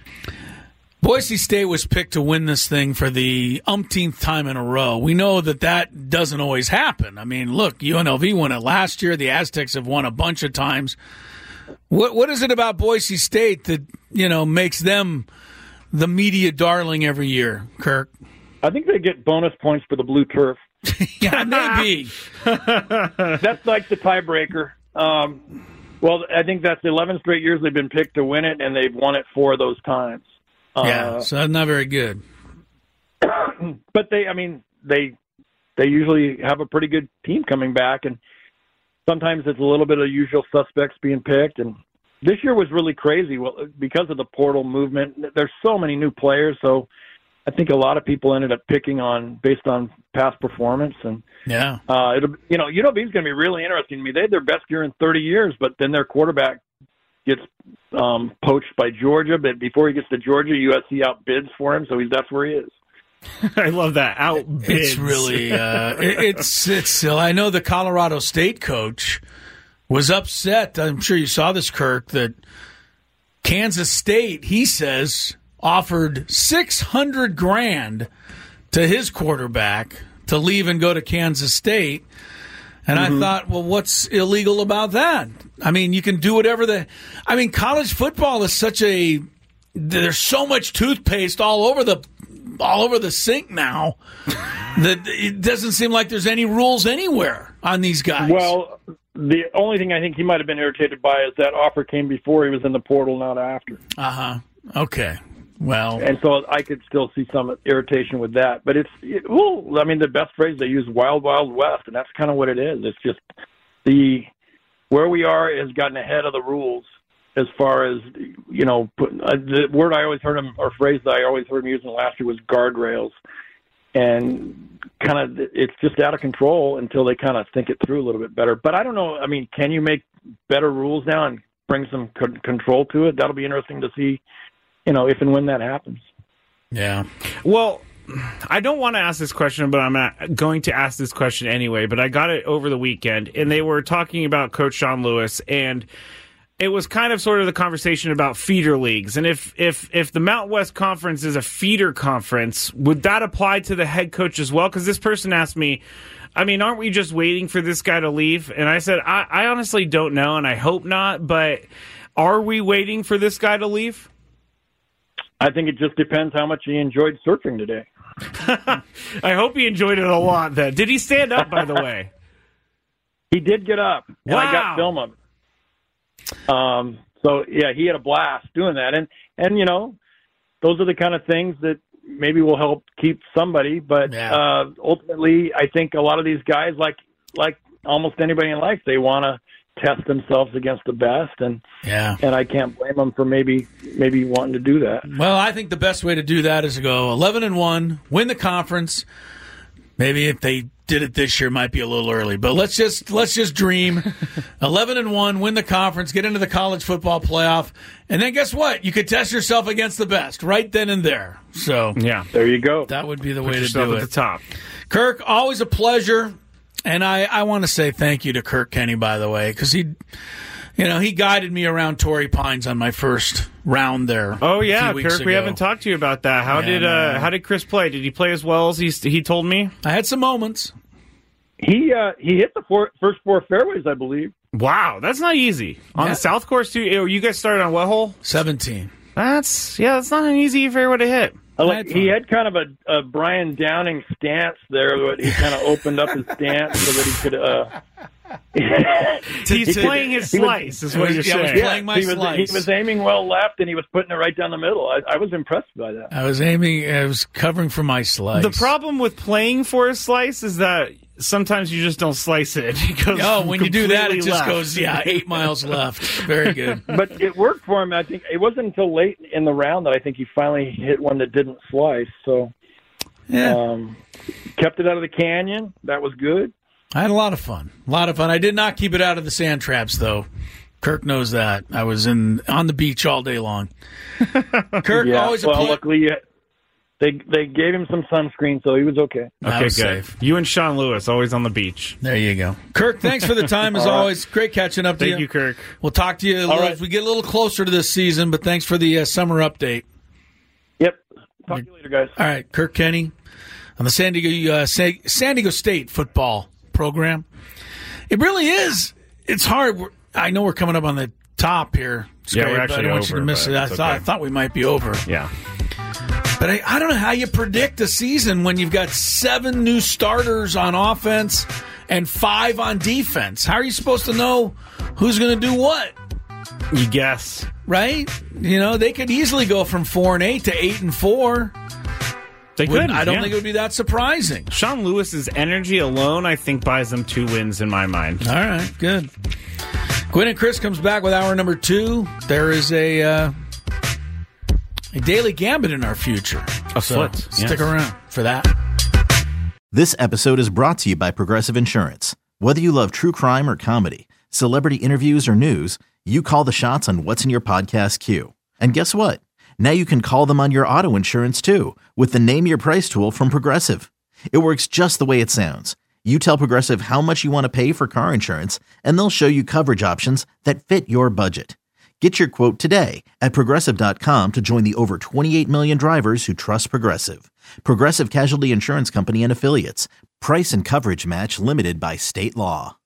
[SPEAKER 2] Boise State was picked to win this thing for the umpteenth time in a row. We know that that doesn't always happen. I mean, look, U N L V won it last year. The Aztecs have won a bunch of times. What What is it about Boise State that, you know, makes them the media darling every year, Kirk?
[SPEAKER 12] I think they get bonus points for the blue turf.
[SPEAKER 2] Yeah, maybe.
[SPEAKER 12] That's like the tiebreaker. Um, well, I think that's the eleven straight years they've been picked to win it, and they've won it four of those times.
[SPEAKER 2] Yeah,
[SPEAKER 12] Uh,
[SPEAKER 2] so that's not very good.
[SPEAKER 12] but they, I mean, they they usually have a pretty good team coming back, and sometimes it's a little bit of usual suspects being picked. And this year was really crazy well, because of the portal movement. There's so many new players, so I think a lot of people ended up picking on based on past performance. And
[SPEAKER 2] Yeah.
[SPEAKER 12] uh, it'll, you know, U N L V is going to be really interesting to me. They had their best year in thirty years, but then their quarterback gets um, poached by Georgia, but before he gets to Georgia, U S C outbids for him, so he's that's where he is.
[SPEAKER 3] I love that. Outbids.
[SPEAKER 2] It's really uh, it, it's it's still. I know the Colorado State coach was upset. I'm sure you saw this, Kirk, that Kansas State, he says, offered six hundred grand to his quarterback to leave and go to Kansas State. And mm-hmm. I thought, well, what's illegal about that? I mean, you can do whatever the – I mean, college football is such a – there's so much toothpaste all over the all over the sink now that it doesn't seem like there's any rules anywhere on these guys.
[SPEAKER 12] Well, the only thing I think he might have been irritated by is that offer came before he was in the portal, not after.
[SPEAKER 2] Uh-huh. Okay. Well,
[SPEAKER 12] and so I could still see some irritation with that, but it's it, well, I mean, the best phrase they use, "Wild Wild West," and that's kind of what it is. It's just the where we are has gotten ahead of the rules as far as you know. Put, uh, the word I always heard him or phrase that I always heard him using last year was guardrails, and kind of it's just out of control until they kind of think it through a little bit better. But I don't know. I mean, can you make better rules now and bring some c- control to it? That'll be interesting to see. You know, if and when that happens.
[SPEAKER 2] Yeah.
[SPEAKER 3] Well, I don't want to ask this question, but I'm going to ask this question anyway. But I got it over the weekend, and they were talking about Coach Sean Lewis, and it was kind of sort of the conversation about feeder leagues. And if if if the Mountain West Conference is a feeder conference, would that apply to the head coach as well? Because this person asked me, I mean, aren't we just waiting for this guy to leave? And I said, I, I honestly don't know, and I hope not. But are we waiting for this guy to leave?
[SPEAKER 12] I think it just depends how much he enjoyed surfing today.
[SPEAKER 3] I hope he enjoyed it a lot then. Did he stand up, by the way?
[SPEAKER 12] He did get up, and
[SPEAKER 3] wow.
[SPEAKER 12] I got film of it. Um, so, yeah, he had a blast doing that. And, and, you know, those are the kind of things that maybe will help keep somebody. But
[SPEAKER 2] yeah.
[SPEAKER 12] uh, ultimately, I think a lot of these guys, like like almost anybody in life, they want to test themselves against the best, and
[SPEAKER 2] yeah,
[SPEAKER 12] and I can't blame them for maybe maybe wanting to do that.
[SPEAKER 2] Well, I think the best way to do that is to go eleven and one, win the conference. Maybe if they did it this year, it might be a little early, but let's just let's just dream. eleven and one, win the conference, get into the college football playoff, and then guess what? You could test yourself against the best right then and there. So
[SPEAKER 3] yeah,
[SPEAKER 12] there you go.
[SPEAKER 2] That would be the
[SPEAKER 3] Put
[SPEAKER 2] way to
[SPEAKER 3] yourself
[SPEAKER 2] do it.
[SPEAKER 3] At the top,
[SPEAKER 2] Kirk, always a pleasure. And I, I want to say thank you to Kirk Kenny, by the way, because he, you know, he guided me around Torrey Pines on my first round there.
[SPEAKER 3] Oh yeah,
[SPEAKER 2] Kirk,
[SPEAKER 3] ago. We haven't talked to you about that. How
[SPEAKER 2] yeah,
[SPEAKER 3] did uh, how did Chris play? Did he play as well as he he told me?
[SPEAKER 2] I had some moments.
[SPEAKER 12] He uh, he hit the four, first four fairways, I believe.
[SPEAKER 3] Wow, that's not easy on
[SPEAKER 2] yeah.
[SPEAKER 3] the South Course too. You guys started on what hole?
[SPEAKER 2] seventeen.
[SPEAKER 3] That's yeah, that's not an easy fairway to hit.
[SPEAKER 12] Like, he had kind of a, a Brian Downing stance there. But he kind of opened up his stance so that he could. Uh,
[SPEAKER 3] He's
[SPEAKER 12] he
[SPEAKER 3] playing
[SPEAKER 12] could,
[SPEAKER 3] his slice, was, is what you're
[SPEAKER 2] yeah,
[SPEAKER 3] saying.
[SPEAKER 2] Was playing my
[SPEAKER 12] he, was,
[SPEAKER 2] slice.
[SPEAKER 12] he was aiming well left, and he was putting it right down the middle. I, I was impressed by that.
[SPEAKER 2] I was aiming. I was covering for my slice.
[SPEAKER 3] The problem with playing for a slice is that sometimes you just don't slice it. It goes
[SPEAKER 2] oh, when you do that, it just
[SPEAKER 3] left.
[SPEAKER 2] goes, yeah, eight miles left. Very good.
[SPEAKER 12] But it worked for him. I think it wasn't until late in the round that I think he finally hit one that didn't slice. So,
[SPEAKER 2] yeah,
[SPEAKER 12] um, kept it out of the canyon. That was good.
[SPEAKER 2] I had a lot of fun. A lot of fun. I did not keep it out of the sand traps, though. Kirk knows that. I was in on the beach all day long. Kirk,
[SPEAKER 12] yeah.
[SPEAKER 2] always a
[SPEAKER 12] well,
[SPEAKER 2] pl-
[SPEAKER 12] luckily, They they gave him some sunscreen, so he was okay.
[SPEAKER 3] Okay, good.
[SPEAKER 2] Safe.
[SPEAKER 3] You and Sean Lewis, always on the beach.
[SPEAKER 2] There you go. Kirk, thanks for the time, as
[SPEAKER 12] right.
[SPEAKER 2] always. Great catching up to
[SPEAKER 3] Thank
[SPEAKER 2] you.
[SPEAKER 3] you, Kirk.
[SPEAKER 2] We'll talk to you a little,
[SPEAKER 12] right.
[SPEAKER 2] as we get a little closer to this season, but thanks for the uh, summer update.
[SPEAKER 12] Yep. Talk to you later, guys.
[SPEAKER 2] All right, Kirk Kenny on the San Diego, uh, San, San Diego State football program. It really is. It's hard. We're, I know we're coming up on the top here.
[SPEAKER 3] Yeah,
[SPEAKER 2] great,
[SPEAKER 3] we're
[SPEAKER 2] but
[SPEAKER 3] actually
[SPEAKER 2] I don't want
[SPEAKER 3] over,
[SPEAKER 2] you to miss it. I
[SPEAKER 3] okay.
[SPEAKER 2] thought, I thought we might be over.
[SPEAKER 3] Yeah.
[SPEAKER 2] But I, I don't know how you predict a season when you've got seven new starters on offense and five on defense. How are you supposed to know who's going to do what?
[SPEAKER 3] You guess.
[SPEAKER 2] Right? You know, they could easily go from four and eight to eight and four.
[SPEAKER 3] They could.
[SPEAKER 2] I don't
[SPEAKER 3] yeah.
[SPEAKER 2] think it would be that surprising.
[SPEAKER 3] Sean Lewis's energy alone, I think, buys them two wins in my mind.
[SPEAKER 2] All right, good. Gwen and Chris comes back with hour number two. There is a uh, a daily gambit in our future.
[SPEAKER 3] A
[SPEAKER 2] so
[SPEAKER 3] foot.
[SPEAKER 2] Stick
[SPEAKER 3] Yes.
[SPEAKER 2] around for that.
[SPEAKER 1] This episode is brought to you by Progressive Insurance. Whether you love true crime or comedy, celebrity interviews, or news, you call the shots on what's in your podcast queue. And guess what? Now you can call them on your auto insurance too with the Name Your Price tool from Progressive. It works just the way it sounds. You tell Progressive how much you want to pay for car insurance, and they'll show you coverage options that fit your budget. Get your quote today at Progressive dot com to join the over twenty-eight million drivers who trust Progressive. Progressive Casualty Insurance Company and Affiliates. Price and coverage match limited by state law.